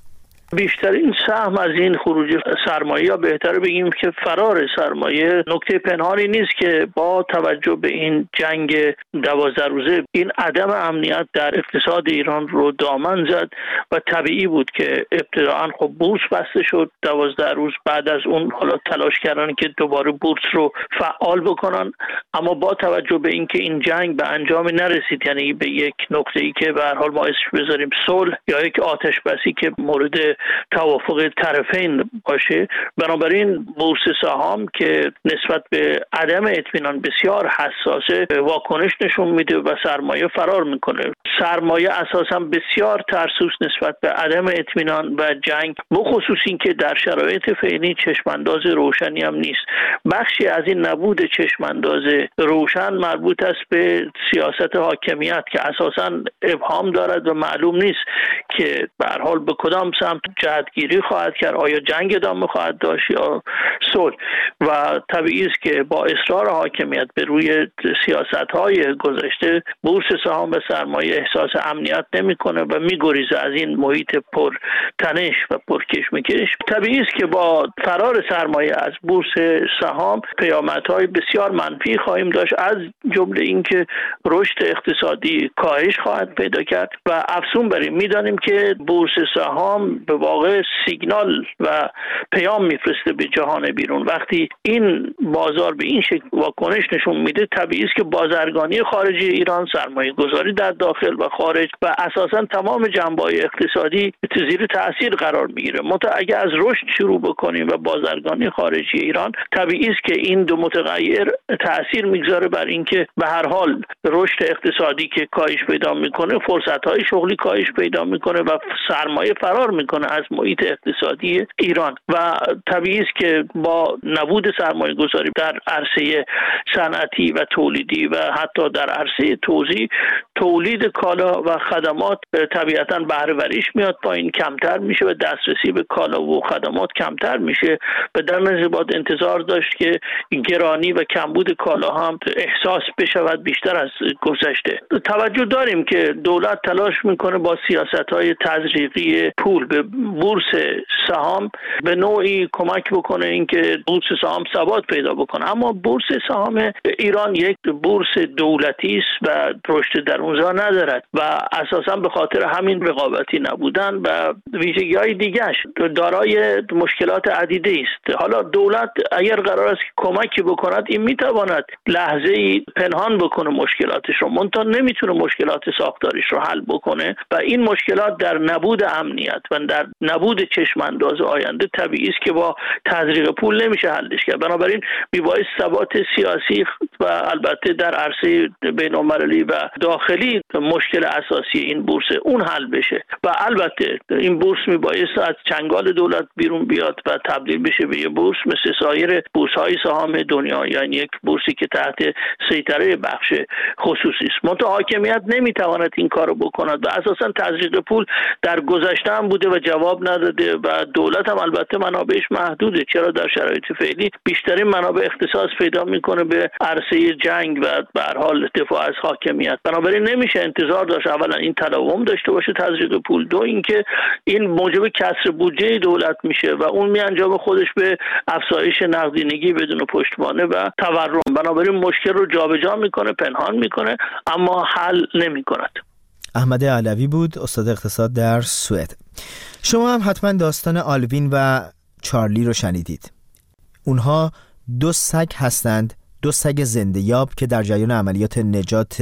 بیشترین سهم از این خروج سرمایه، یا بهتره بگیم که فرار سرمایه، نکته پنهانی نیست که با توجه به این جنگ دوازده روزه این عدم امنیت در اقتصاد ایران رو دامن زد و طبیعی بود که ابتداعاً خب بورس بسته شد دوازده روز. بعد از اون حالا تلاش کردن که دوباره بورس رو فعال بکنن، اما با توجه به اینکه این جنگ به انجام نرسید، یعنی به یک نقطه‌ای که به هر حال ما اسمش بذاریم صلح یا یک آتش بسی که مورد توافق طرفین باشه، بنابراین بورس سهام که نسبت به عدم اطمینان بسیار حساسه واکنش نشون میده و سرمایه فرار میکنه. سرمایه اساسا بسیار ترسوس نسبت به عدم اطمینان و جنگ، بخصوص این که در شرایط فعلی چشمانداز روشنی هم نیست. بخشی از این نبود چشمانداز روشن مربوط است به سیاست حاکمیت که اساسا ابهام دارد و معلوم نیست که به هر حال به کدام سمت جهتگیری خواهد کرد، آیا جنگ ادامه خواهد داشت یا صلح. و طبیعی است که با اصرار حاکمیت به روی سیاست‌های گذشته، بورس سهام و سرمایه احساس امنیت نمی‌کنه و می‌گریزه از این محیط پر تنش و پر کشمکش. طبیعی است که با فرار سرمایه از بورس سهام پیامدهای بسیار منفی خواهیم داشت، از جمله اینکه رشد اقتصادی کاهش خواهد پیدا کرد و افزون بر این می‌دانیم که بورس سهام به واقع سیگنال و پیام میفرسته به جهان بیرون. وقتی این بازار به این شکل واکنش نشون میده، طبیعی است که بازرگانی خارجی ایران، سرمایه گذاری در داخل و خارج و اساسا تمام جنبه‌های اقتصادی زیر تاثیر قرار میگیره. مت اگه از رشد شروع بکنیم و بازرگانی خارجی ایران، طبیعی است که این دو متغیر تاثیر میگذاره بر اینکه به هر حال رشد اقتصادی که کاهش پیدا میکنه، فرصت‌های شغلی کاهش پیدا میکنه و سرمایه فرار میکنه از محیط اقتصادی ایران. و طبیعی است که با نبود سرمایه گذاری در عرصه صنعتی و تولیدی و حتی در عرصه توزیع، تولید کالا و خدمات طبیعتاً بهره وریش میاد پایین، کمتر میشه و دسترسی به کالا و خدمات کمتر میشه و در نتیجه باید انتظار داشت که گرانی و کمبود کالا هم احساس بشود بیشتر از گذشته. توجه داریم که دولت تلاش میکنه با سیاست‌های تزریقی پول به بورس سهام به نوعی کمک بکنه اینکه بورس سهام ثبات پیدا بکنه، اما بورس سهام ایران یک بورس دولتی است و رشد در اونجا ندارد و اساسا به خاطر همین رقابتی نبودن و ویژگی‌های دیگه‌اش دارای مشکلات عدیده است. حالا دولت اگر قرار است کمکی بکند، این میتواند لحظه‌ای پنهان بکنه مشکلاتش رو، منتها نمیتونه مشکلات ساختاریش رو حل بکنه و این مشکلات در نبود امنیت و در نبود چشمانداز آینده طبیعی است که با تزریق پول نمیشه حلش کرد. بنابراین میبایست ثبات سیاسی و البته در عرصه بین‌المللی و داخلی مشکل اساسی این بورس اون حل بشه و البته این بورس میبایست از چنگال دولت بیرون بیاد و تبدیل بشه به یه بورس مثل سایر بورس‌های سهام دنیا، یعنی یک بورسی که تحت سیطره بخش خصوصی است. منتها حاکمیت نمیتواند این کارو بکند و اساسا تزریق پول در گذشته هم بوده و جواب نداده و دولت هم البته منابعش محدوده، چرا در شرایط فعلی بیشترین منابع اختصاص پیدا میکنه به عرصه جنگ و به هر حال دفاع از حاکمیت. بنابراین نمیشه انتظار داشت اولا این تلاوم داشته باشه تزریق پول، دو اینکه این موجب کسر بودجه دولت میشه و اون میانجام خودش به افزایش نقدینگی بدون پشتوانه و تورم. بنابراین مشکل رو جابجا میکنه، پنهان میکنه، اما حل نمیکند. احمد علوی بود، استاد اقتصاد در سوئد. شما هم حتما داستان آلوین و چارلی رو شنیدید. اونها دو سگ هستند، دو سگ زنده یاب که در جریان عملیات نجات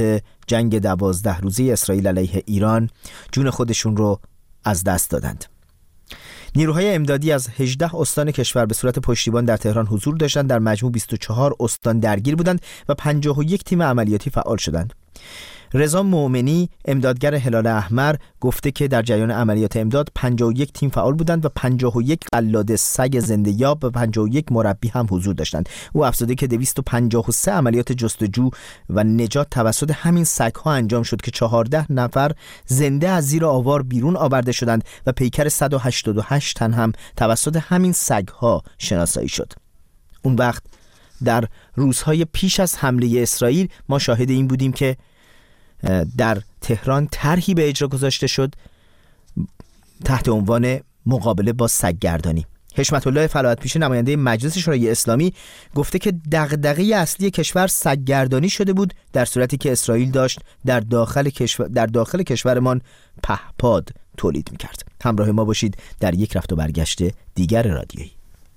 جنگ دوازده روزه اسرائیل علیه ایران جون خودشون رو از دست دادند. نیروهای امدادی از هجده استان کشور به صورت پشتیبان در تهران حضور داشتند. در مجموع بیست و چهار استان درگیر بودند و پنجاه و یک تیم عملیاتی فعال شدند. رضا مومنی، امدادگر هلال احمر، گفته که در جریان عملیات امداد پنجاه و یک تیم فعال بودند و پنجاه و یک قلاده سگ زنده یاب و پنجاه و یک مربی هم حضور داشتند. او افزوده که دویست و پنجاه و سه عملیات جستجو و نجات توسط همین سگ‌ها انجام شد که چهارده نفر زنده از زیر آوار بیرون آورده شدند و پیکر صد و هشتاد و هشت تن هم توسط همین سگ‌ها شناسایی شد. اون وقت در روزهای پیش از حمله اسرائیل ما شاهد این بودیم که در تهران طرحی به اجرا گذاشته شد تحت عنوان مقابله با سگ‌گردانی. حشمت الله فلاحت‌پیشه، نماینده مجلس شورای اسلامی، گفته که دغدغه اصلی کشور سگ‌گردانی شده بود، در صورتی که اسرائیل داشت در داخل کشور در داخل کشورمان پهپاد تولید می‌کرد. همراه ما باشید در یک رفت و برگشت دیگر رادیویی.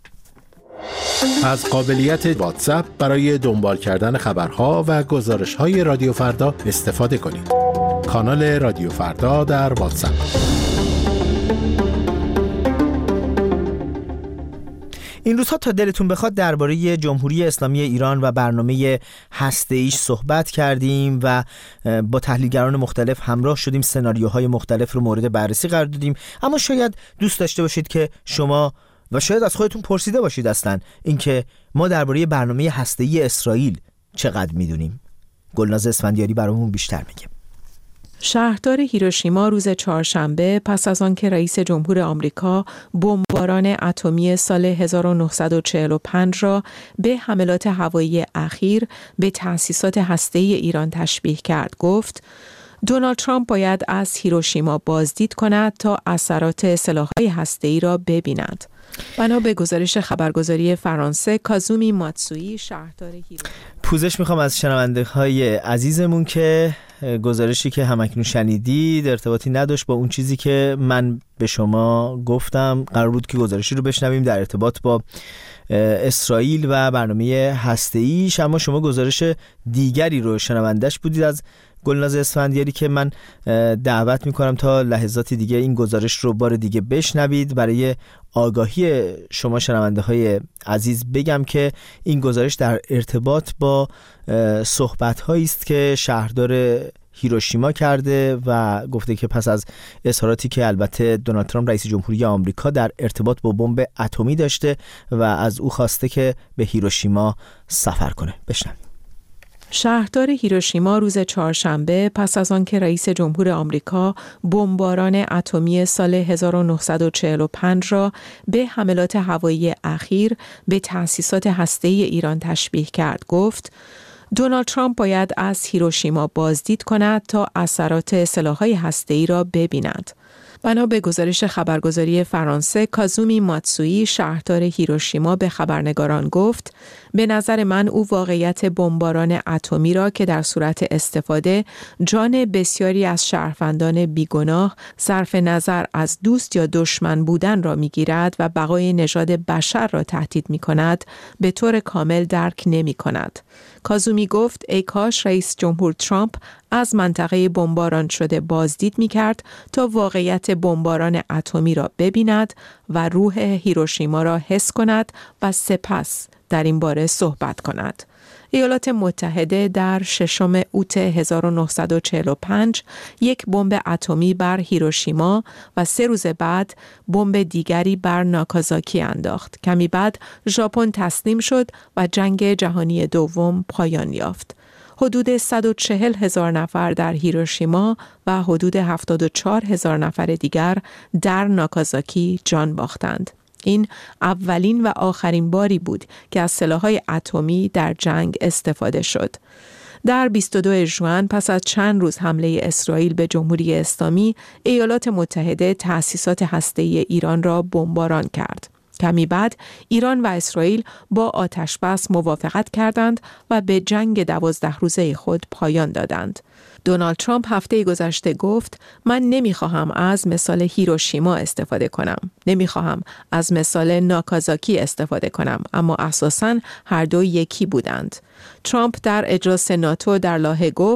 از قابلیت واتساپ برای دنبال کردن خبرها و گزارش‌های رادیو فردا استفاده کنید. کانال رادیو فردا در واتساپ. این روزها تا دلتون بخواد درباره جمهوری اسلامی ایران و برنامه هسته‌ایش صحبت کردیم و با تحلیلگران مختلف همراه شدیم، سناریوهای مختلف رو مورد بررسی قرار دادیم. اما شاید دوست داشته باشید که شما و شاید از خودتون پرسیده باشید اصلا اینکه ما درباره برنامه هسته‌ای اسرائیل چقدر میدونیم. گلناز اسفندیاری برامون بیشتر میگه. شهردار هیروشیما روز چهارشنبه پس از آنکه رئیس جمهور آمریکا بمباران اتمی سال هزار و نهصد و چهل و پنج را به حملات هوایی اخیر به تأسیسات هسته‌ای ایران تشبیه کرد، گفت دونالد ترامپ باید از هیروشیما بازدید کند تا اثرات سلاح‌های هسته‌ای را ببیند. بنا به گزارش خبرگزاری فرانسه، کازومی ماتسویی، شهردار هیروشیما. پوزش میخوام از شنونده های عزیزمون که گزارشی که همکنون شنیدید ارتباطی نداشت با اون چیزی که من به شما گفتم. قرار بود که گزارشی رو بشنویم در ارتباط با اسرائیل و برنامه هسته‌ایش، اما شما گزارش دیگری رو شنوندش بودید از گلناز اسفندیاری که من دعوت میکنم تا لحظاتی دیگه این گزارش رو بار دیگه بشنوید. برای آگاهی شما شنونده های عزیز بگم که این گزارش در ارتباط با صحبت هایی است که شهردار هیروشیما کرده و گفته که پس از اظهاراتی که البته دونالد ترامپ رئیس جمهوری آمریکا در ارتباط با بمب اتمی داشته و از او خواسته که به هیروشیما سفر کنه. بشنوید. شهردار هیروشیما روز چهارشنبه پس از آنکه رئیس جمهور آمریکا بمباران اتمی سال هزار و نهصد و چهل و پنج را به حملات هوایی اخیر به تأسیسات هسته‌ای ایران تشبیه کرد، گفت دونالد ترامپ باید از هیروشیما بازدید کند تا اثرات سلاح‌های هسته‌ای را ببیند. بنا به گزارش خبرگزاری فرانسه، کازومی ماتسویی، شهردار هیروشیما، به خبرنگاران گفت به نظر من او واقعیت بمباران اتمی را که در صورت استفاده جان بسیاری از شهروندان بیگناه صرف نظر از دوست یا دشمن بودن را می‌گیرد و بقای نژاد بشر را تهدید می‌کند به طور کامل درک نمی‌کند. کازومی گفت ای کاش رئیس جمهور ترامپ از منطقه بمباران شده بازدید می‌کرد تا واقعیت بمباران اتمی را ببیند و روح هیروشیما را حس کند و سپس در این باره صحبت کند. ایالات متحده در ششم اوت هزار و نهصد و چهل و پنج یک بمب اتمی بر هیروشیما و سه روز بعد بمب دیگری بر ناکازاکی انداخت. کمی بعد ژاپن تسلیم شد و جنگ جهانی دوم پایان یافت. حدود صد و چهل هزار نفر در هیروشیما و حدود هفتاد و چهار هزار نفر دیگر در ناکازاکی جان باختند. این اولین و آخرین باری بود که از سلاح‌های اتمی در جنگ استفاده شد. در بیست و دو ژوئن پس از چند روز حمله اسرائیل به جمهوری اسلامی، ایالات متحده تأسیسات هسته‌ای ایران را بمباران کرد. کمی بعد ایران و اسرائیل با آتشبس موافقت کردند و به جنگ دوازده روزه خود پایان دادند. دونالد ترامپ هفته گذشته گفت من نمیخواهم از مثال هیروشیما استفاده کنم. نمیخواهم از مثال ناکازاکی استفاده کنم، اما اساساً هر دو یکی بودند. ترامپ در اجلاس ناتو در لاهه گفت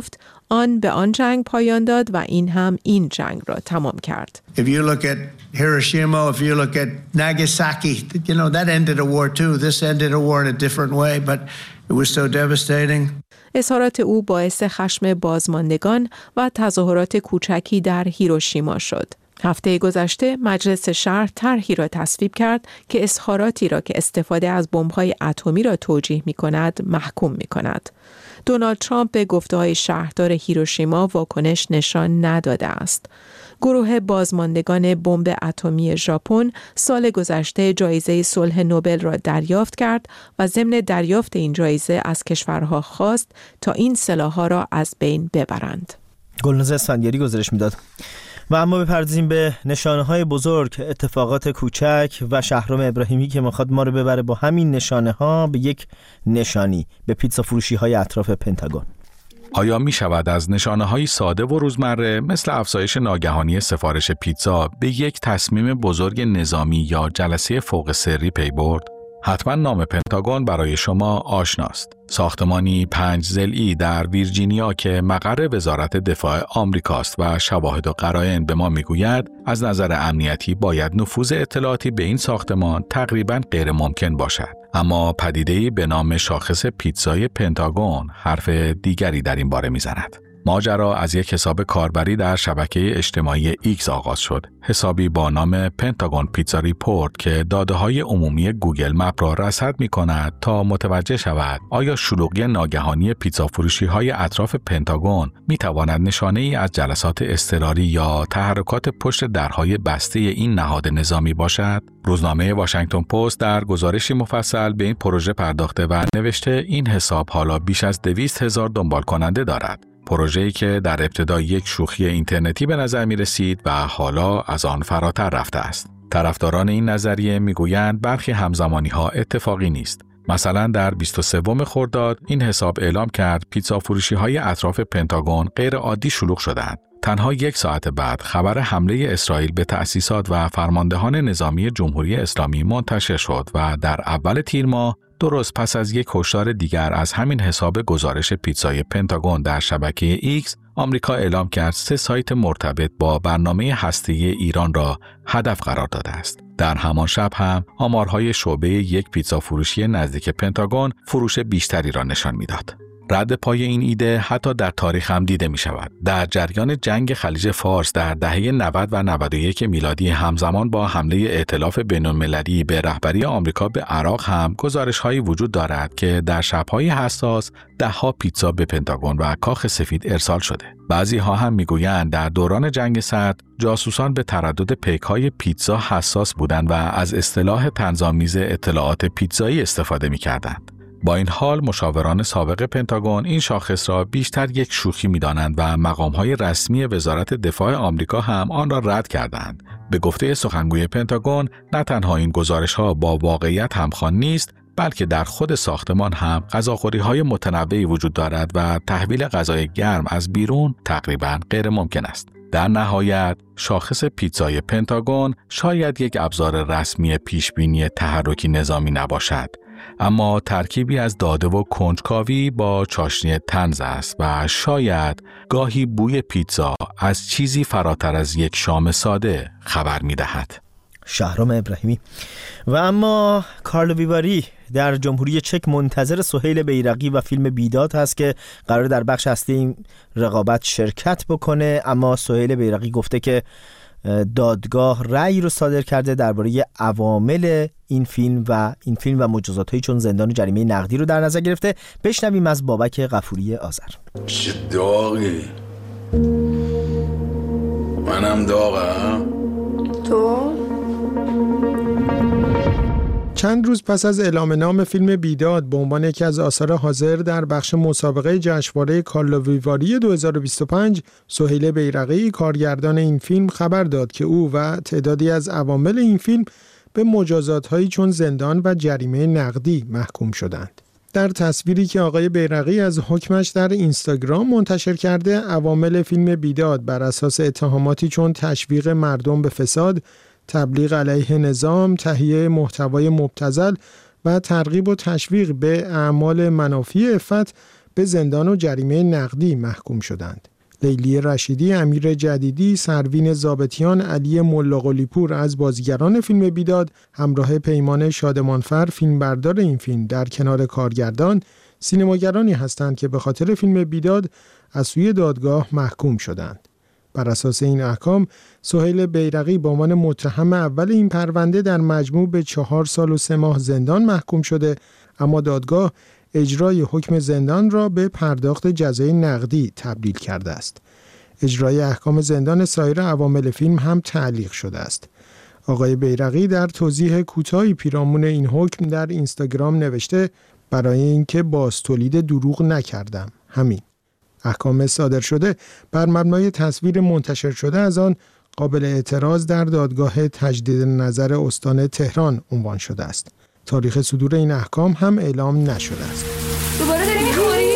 آن به آن جنگ پایان داد و این هم این جنگ را تمام کرد. If you look at Hiroshima, if you look at Nagasaki, you know, that ended a war too. This ended a war in a different way, but it was so devastating. اظهارات او باعث خشم بازماندگان و تظاهرات کوچکی در هیروشیما شد. هفته گذشته مجلس شهر طرحی را تصویب کرد که اظهاراتی را که استفاده از بمب‌های اتمی را توجیه می‌کند محکوم می‌کند. دونالد ترامپ به گفته‌های شهردار هیروشیما واکنش نشان نداده است. گروه بازماندگان بمب اتمی ژاپن سال گذشته جایزه صلح نوبل را دریافت کرد و ضمن دریافت این جایزه از کشورها خواست تا این سلاح‌ها را از بین ببرند. گلناز اسفندیاری گزارش میداد. و اما بپردازیم به نشانه‌های بزرگ، اتفاقات کوچک و شهرام ابراهیمی که میخواد ما رو ببره با همین نشانه‌ها به یک نشانی، به پیتزا فروشی‌های اطراف پنتاگون. آیا می شود از نشانه‌های ساده و روزمره مثل افزایش ناگهانی سفارش پیتزا به یک تصمیم بزرگ نظامی یا جلسه فوق سری پی برد؟ حتما نام پنتاگون برای شما آشناست. ساختمانی پنج ضلعی در ویرجینیا که مقر وزارت دفاع آمریکاست و شواهد و قرائن به ما میگوید از نظر امنیتی باید نفوذ اطلاعاتی به این ساختمان تقریباً غیر ممکن باشد. اما پدیده‌ای به نام شاخص پیتزای پنتاگون حرف دیگری در این باره میزند. ماجرا از یک حساب کاربری در شبکه اجتماعی ایکس آغاز شد. حسابی با نام پنتاگون پیتزا ریپورت که داده‌های عمومی گوگل مپ را رصد می‌کند تا متوجه شود آیا شلوغی ناگهانی پیتزا فروشی‌های اطراف پنتاگون می‌تواند نشانه‌ای از جلسات اضطراری یا تحرکات پشت درهای بسته این نهاد نظامی باشد. روزنامه واشنگتن پست در گزارشی مفصل به این پروژه پرداخته و نوشته این حساب حالا بیش از دویست هزار دنبال کننده دارد. پروژه‌ای که در ابتدا یک شوخی اینترنتی به نظر می رسید و حالا از آن فراتر رفته است. طرفداران این نظریه می گویند برخی همزمانی ها اتفاقی نیست. مثلا در بیست و سوم خرداد این حساب اعلام کرد پیتزا فروشی های اطراف پنتاگون غیر عادی شلوغ شدند. تنها یک ساعت بعد خبر حمله اسرائیل به تأسیسات و فرماندهان نظامی جمهوری اسلامی منتشر شد و در اول تیر ماه درست پس از یک هشدار دیگر از همین حساب گزارش پیتزای پنتاگون در شبکه ایکس، آمریکا اعلام کرد سه سایت مرتبط با برنامه هسته‌ای ایران را هدف قرار داده است. در همان شب هم آمارهای شعبه یک پیتزا فروشی نزدیک پنتاگون فروش بیشتری را نشان می‌داد. رد پای این ایده حتی در تاریخ هم دیده می شود. در جریان جنگ خلیج فارس در دهه نود و نود و یک میلادی همزمان با حمله ائتلاف بین‌المللی به رهبری آمریکا به عراق هم گزارش‌هایی وجود دارد که در شب‌های حساس ده‌ها پیتزا به پنتاگون و کاخ سفید ارسال شده. بعضی‌ها هم می‌گویند در دوران جنگ سرد جاسوسان به تردد پیک‌های پیتزا حساس بودند و از اصطلاح طنزآمیز اطلاعات پیتزایی استفاده می‌کردند. با این حال مشاوران سابق پنتاگون این شاخص را بیشتر یک شوخی می‌دانند و مقام‌های رسمی وزارت دفاع آمریکا هم آن را رد کردند. به گفته سخنگوی پنتاگون، نه تنها این گزارش‌ها با واقعیت همخوان نیست، بلکه در خود ساختمان هم غذاخوری‌های متنوعی وجود دارد و تحویل غذای گرم از بیرون تقریباً غیر ممکن است. در نهایت، شاخص پیتزای پنتاگون شاید یک ابزار رسمی پیشبینی تحرکی نظامی نباشد، اما ترکیبی از داده و کنجکاوی با چاشنی طنز است و شاید گاهی بوی پیتزا از چیزی فراتر از یک شام ساده خبر می‌دهد. شهرام ابراهیمی. و اما کارلو ویواری در جمهوری چک منتظر سهیل بیرقی و فیلم بیداد هست که قرار در بخش اصلی این رقابت شرکت بکنه، اما سهیل بیرقی گفته که دادگاه رأی رو صادر کرده درباره عوامل این فیلم و این فیلم و مجازات‌هایی چون زندان و جریمه نقدی رو در نظر گرفته. بشنویم از بابک غفوری آذر. چه داغی، منم داغم. تو چند روز پس از اعلام نام فیلم بیداد به عنوان یکی از آثار حاضر در بخش مسابقه جشنواره کارلو ویواری دو هزار و بیست و پنج، سهیل بیرقی کارگردان این فیلم خبر داد که او و تعدادی از عوامل این فیلم به مجازات‌هایی چون زندان و جریمه نقدی محکوم شدند. در تصویری که آقای بیرقی از حکمش در اینستاگرام منتشر کرده، عوامل فیلم بیداد بر اساس اتهاماتی چون تشویق مردم به فساد، تبلیغ علیه نظام، تهیه محتوای مبتذل و ترغیب و تشویق به اعمال منافی عفت به زندان و جریمه نقدی محکوم شدند. لیلی رشیدی، امیر جدیدی، سروین ضابطیان، علی ملاقلی‌پور از بازیگران فیلم بیداد همراه پیمان شادمانفر فیلمبردار این فیلم در کنار کارگردان سینماگرانی هستند که به خاطر فیلم بیداد از سوی دادگاه محکوم شدند. بر اساس این احکام سهیل بیرقی به عنوان متهم اول این پرونده در مجموع به چهار سال و سه ماه زندان محکوم شده، اما دادگاه اجرای حکم زندان را به پرداخت جزای نقدی تبدیل کرده است. اجرای احکام زندان سایر عوامل فیلم هم تعلیق شده است. آقای بیرقی در توضیح کوتاهی پیرامون این حکم در اینستاگرام نوشته برای اینکه باز تولید دروغ نکردم، همین. احکام صادر شده بر مبنای تصویر منتشر شده از آن قابل اعتراض در دادگاه تجدید نظر استان تهران عنوان شده است. تاریخ صدور این احکام هم اعلام نشده است. دوباره داری میخوری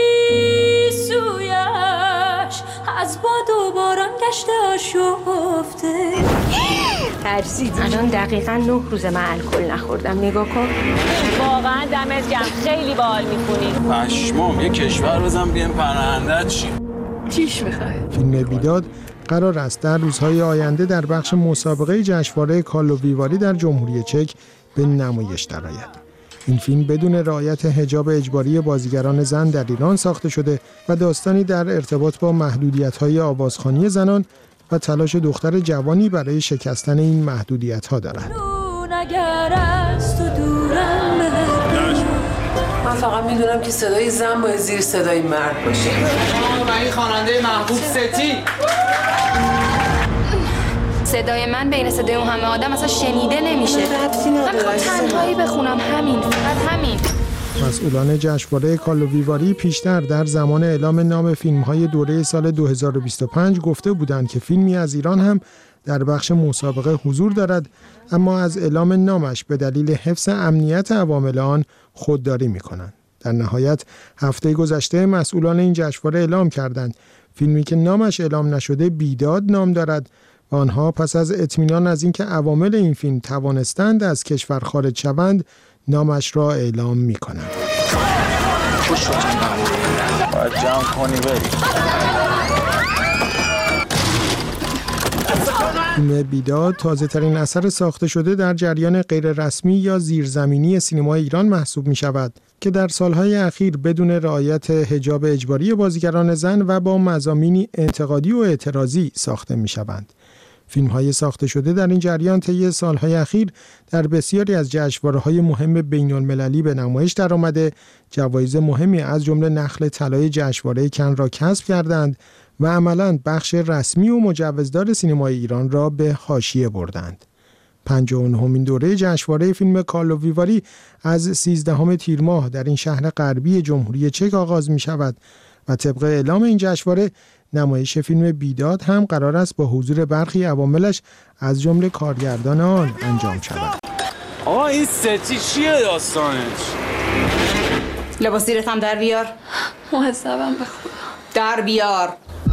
سویش از باد و باران گشته آشفته ترسیدی. الان دقیقا نه روز من الکل نخوردم، نگاه کن. واقعا دمت گرم، خیلی باحال میخونی. پشمام، یه کشور بزن بیام پرندت چی چیش میخوای؟ فیلم بیداد قرار است در روزهای آینده در بخش مسابقه جشنواره کارلووی در جمهوری چک به نمایش درآید. این فیلم بدون رعایت حجاب اجباری بازیگران زن در ایران ساخته شده و داستانی در ارتباط با محدودیت‌های آوازخوانی زنان و تلاش دختر جوانی برای شکستن این محدودیت‌ها دارد. من فقط میدونم که صدای زن باید زیر صدای مرد باشه. و این خواننده محبوب ستی. صدای من بین صدای اون همه آدم اصلا شنیده نمیشه. من میخوام تنهایی بخونم، همین، فقط همین. مسئولان جشنواره کارلووی پیشتر در زمان اعلام نام فیلم‌های دوره سال دو هزار و بیست و پنج گفته بودند که فیلمی از ایران هم در بخش مسابقه حضور دارد، اما از اعلام نامش به دلیل حفظ امنیت عوامل آن خودداری می‌کنند. در نهایت هفته گذشته مسئولان این جشنواره اعلام کردند فیلمی که نامش اعلام نشده بیداد نام دارد و آنها پس از اطمینان از اینکه عوامل این فیلم توانستند از کشور خارج شوند نامش را اعلام می‌کنند. باید جمع کنی بری. فیلم بیداد تازه ترین اثر ساخته شده در جریان غیررسمی یا زیرزمینی سینمای ایران محسوب می شود که در سالهای اخیر بدون رعایت حجاب اجباری بازیگران زن و با مضامینی انتقادی و اعتراضی ساخته می شوند. فیلم‌های ساخته شده در این جریان طی سالهای اخیر در بسیاری از جشنواره‌های مهم بین‌المللی به نمایش درآمده، جوایز مهمی از جمله نخل طلای جشنواره کن را کسب کردند و عملاً بخش رسمی و مجوزدار سینمای ایران را به حاشیه بردند. پنجاه و نهمین دوره جشنواره فیلم کارلووی از سیزدهم تیر ماه در این شهر غربی جمهوری چک آغاز می شود و طبق اعلام این جشنواره نمایش فیلم بیداد هم قرار است با حضور برخی عواملش از جمله کارگردان آن انجام شود. آقا این ستی چیه داستانش؟ لباس زیرت هم در بیار. محسبم به خدا. در بیار.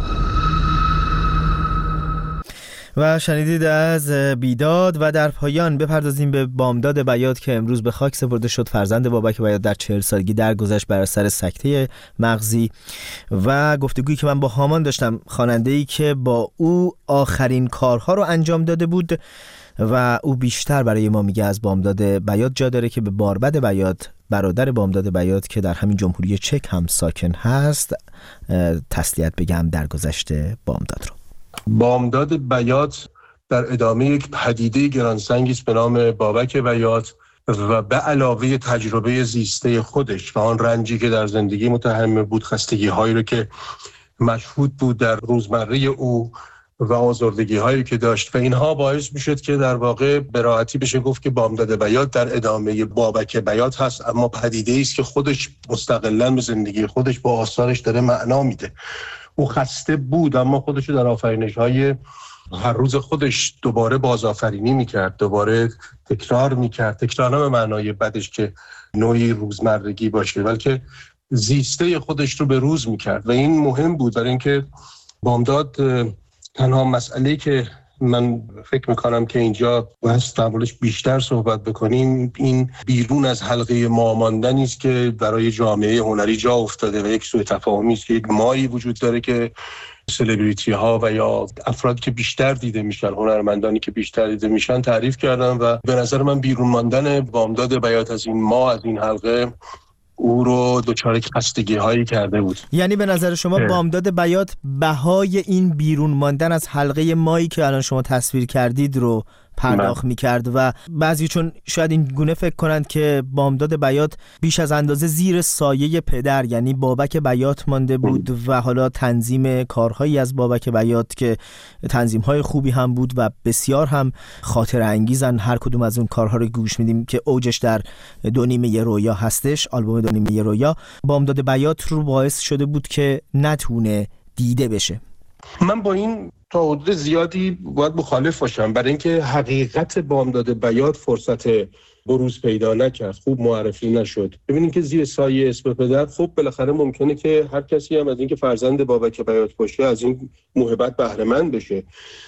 و شنیدید از بیداد و در پایان بپردازیم به بامداد بیات که امروز به خاک سپرده شد. فرزند بابک بیات در چهل سالگی درگذشت بر اثر سکته مغزی و گفتگویی که من با هامان داشتم، خواننده‌ای که با او آخرین کارها رو انجام داده بود و او بیشتر برای ما میگه از بامداد بیات جا داره که به باربد بیات، برادر بامداد بیات که در همین جمهوری چک هم ساکن هست، تسلیت بگم درگذشت بامداد رو. بامداد بیات در ادامه یک پدیده گرانسنگی است به نام بابک بیات و به علاوه تجربه زیسته خودش و آن رنجی که در زندگی متحمل بود، خستگی هایی رو که مشهود بود در روزمره او و آزردگی هایی که داشت و اینها باعث میشد که در واقع به راحتی بشه گفت که بامداد بیات در ادامه بابک بیات هست، اما پدیده است که خودش مستقلاً به زندگی خودش با آثارش داره معنا میده. او خسته بود اما خودش در آفرینش‌های هر روز خودش دوباره بازآفرینی میکرد، دوباره تکرار میکرد. تکرار نه به معنای بدش که نوعی روزمرگی باشه، بلکه زیسته خودش رو به روز میکرد و این مهم بود برای اینکه بامداد تنها مسئله‌ای که من فکر میکنم که اینجا باید در موردش بیشتر صحبت بکنیم. این بیرون از حلقه ما ماندنی است که برای جامعه هنری جا افتاده و یک سوء تفاهمی است که یک مایی وجود داره که سلبریتی ها و یا افرادی که بیشتر دیده میشن، هنرمندانی که بیشتر دیده میشن تعریف کردن و به نظر من بیرون ماندن بامداد بیات از این ما، از این حلقه، او رو دچار خستگی هایی کرده بود. یعنی به نظر شما اه. بامداد بیات بهای این بیرون ماندن از حلقه مایی که الان شما تصویر کردید رو پرداخت می‌کرد و بعضی چون شاید این گونه فکر کنند که بامداد بیات بیش از اندازه زیر سایه پدر یعنی بابک بیات مانده بود ام. و حالا تنظیم کارهایی از بابک بیات که تنظیم‌های خوبی هم بود و بسیار هم خاطره انگیزن. هر کدوم از اون کارها رو گوش میدیم که اوجش در دو نیمه رویا هستش، آلبوم دو نیمه رویا. بامداد بیات رو باعث شده بود که نتونه دیده بشه. من با این تا حدود زیادی باید مخالف باشم، برای اینکه حقیقت بامداد بیات فرصت بروز پیدا نکرد، خوب معرفی نشد. ببینید که زیر سایه اسم پدر خب بالاخره ممکنه که هر کسی هم از اینکه فرزند بابک بیات باشه از این موهبت بهره مند بشه،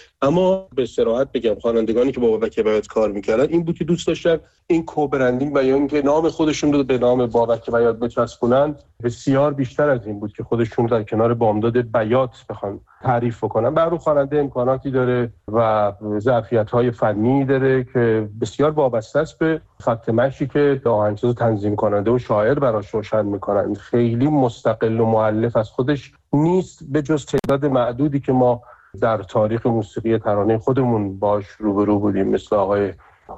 اما به صراحت بگم خوانندگانی که با بابک بیات کار میکردن این بود که دوست داشتن این کوبرندینگ بیان که نام خودشون رو به نام بابک بیات بچسبونن بسیار بیشتر از این بود که خودشون در کنار بامداد بیات بخوان تعریف کنن. برای خواننده امکاناتی داره و ظرفیت‌های فنی داره که بسیار وابسته است به خط مشی که آهنگساز تنظیم کننده و شاعر براش روشن میکنن. خیلی مستقل و مؤلف از خودش نیست به جز تعداد معدودی که ما در تاریخ موسیقی ترانه خودمون باش روبرو بودیم، مثل آقای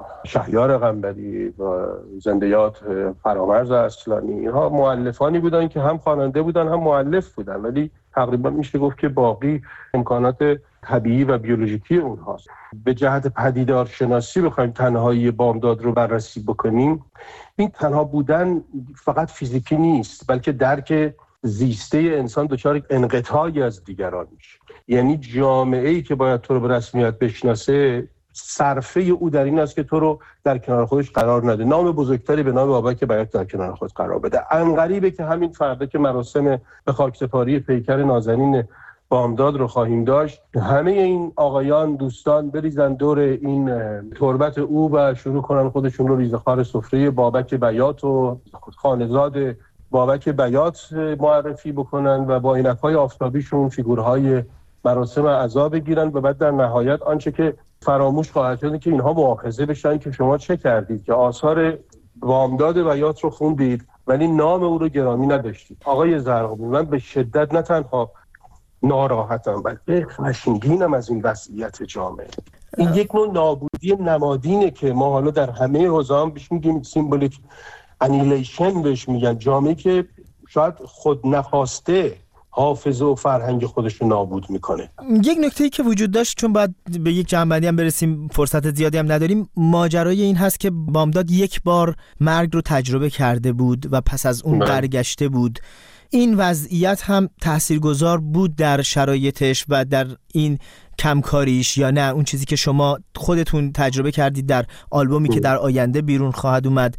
شهیار قنبری و زندیات فرامرز اصلانی. اینها مؤلفانی بودن که هم خواننده بودن هم مؤلف بودن، ولی تقریبا میشه گفت که باقی امکانات طبیعی و بیولوژیکی اونهاست. به جهت پدیدار شناسی بخوایم تنهایی بامداد رو بررسی بکنیم، این تنها بودن فقط فیزیکی نیست، بلکه درک زیسته انسان دچار انقطاعی از دیگران میشه. یعنی جامعه‌ای که باید تو رو به رسمیت بشناسه، صرفه او در این است که تو رو در کنار خودش قرار نده، نام بزرگتری به نام بابک بیات در کنار خود قرار بده. غریبه که همین فردا که مراسم به خاکسپاری پیکر نازنین بامداد رو خواهیم داشت، همه این آقایان دوستان بریزن دور این تربت او و شروع کنن خودشون رو ریزخوار سفره بابک بیات و خانزاد بابک بیات معرفی بکنن و با عینک‌های آفتابیشون فیگورهای مراسم عزا بگیرن و بعد در نهایت آنچه که فراموش خواهد شد که اینها مؤاخذه بشن که شما چه کردید که آثار بامداد بیات رو خوندید ولی نام او رو گرامی نداشتید. آقای زرقامی، من به شدت نه تنها ناراحتم بلکه خشمگینم از این وضعیت جامعه. این یک نوع نابودی نمادینه که ما حالا در همه حوزه هم بهش میگیم سیمبولیک انیلیشن بهش میگن، جامعه که شاید خود نخواسته حافظه و فرهنگ خودش رو نابود میکنه. یک نکته‌ای که وجود داشت، چون باید به یک جمع‌بندی هم برسیم، فرصت زیادی هم نداریم، ماجرای این هست که بامداد یک بار مرگ رو تجربه کرده بود و پس از اون برگشته بود. این وضعیت هم تاثیرگذار بود در شرایطش و در این کمکاریش یا نه؟ اون چیزی که شما خودتون تجربه کردید در آلبومی که در آینده بیرون خواهد اومد،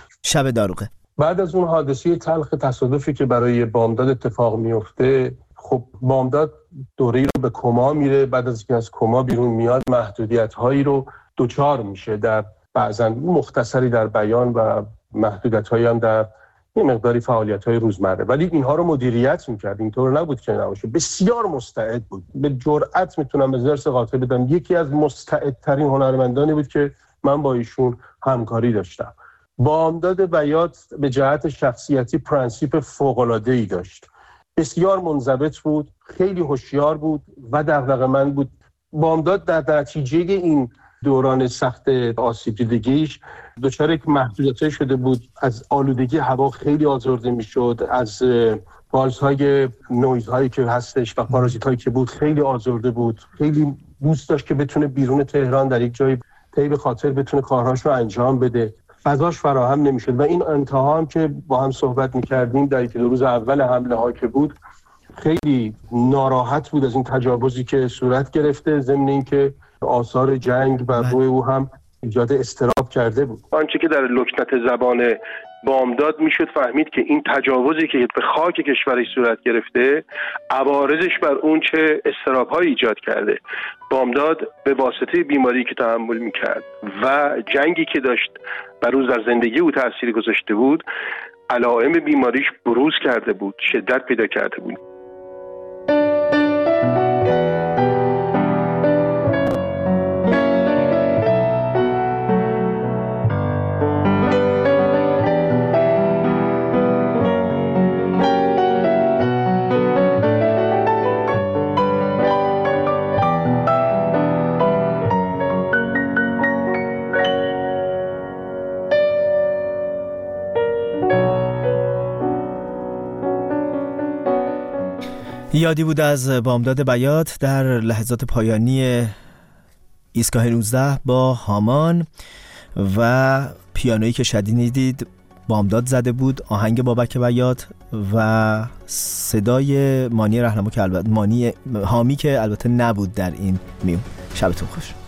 شب داروغه، بعد از اون حادثه تلخ تصادفی که برای بامداد اتفاق میفته، خب بامداد دوره‌ای رو به کما میره. بعد از اینکه از کما بیرون میاد محدودیت‌هایی رو دوچار میشه، در بعضن مختصری در بیان و محدودیت‌هایی هم در یه مقداری فعالیت‌های روزمره، ولی اینها رو مدیریت می‌کرد. اینطور نبود که نباشه، بسیار مستعد بود. به جرئت میتونم به ذرس قاطع بدم یکی از مستعدترین هنرمندانی بود که من با ایشون همکاری داشتم. بامداد بیات به جهت شخصیتی پرنسیپ فوق‌العاده‌ای داشت. بسیار منضبط بود، خیلی هوشیار بود و دغدغه‌مند بود. بامداد در نتیجه این دوران سخت آسیب دیدگیش دچار یک محدودیت شده بود. از آلودگی هوا خیلی آزرده میشد، از بالزهای نویزهایی که هستش و پارازیتایی که بود خیلی آزرده بود. خیلی دوست داشت که بتونه بیرون تهران در یک جای طیب خاطر بتونه کارهاش رو انجام بده. فضاش فراهم نمیشد و این انتها هم که با هم صحبت میکردیم در یک دو روز اول حمله ها که بود، خیلی ناراحت بود از این تجاوزی که صورت گرفته، ضمن اینکه آثار جنگ و روی او هم ایجاد اضطراب کرده بود. آنچه که در لکنت زبان بامداد میشد فهمید که این تجاوزی که به خاک کشورش صورت گرفته عوارضش بر اون چه اضطراب‌هایی ایجاد کرده. بامداد به واسطه بیماری که تحمل میکرد و جنگی که داشت بر روز در زندگی او تأثیر گذاشته بود، علائم بیماریش بروز کرده بود، شدت پیدا کرده بود. یادی بود از بامداد بیات در لحظات پایانی ایستگاه نوزده با هامان و پیانویی که شنیدید بامداد زده بود، آهنگ بابک بیات و صدای مانی رهنما که البته مانی حامی که البته نبود در این میون. شبتون خوش.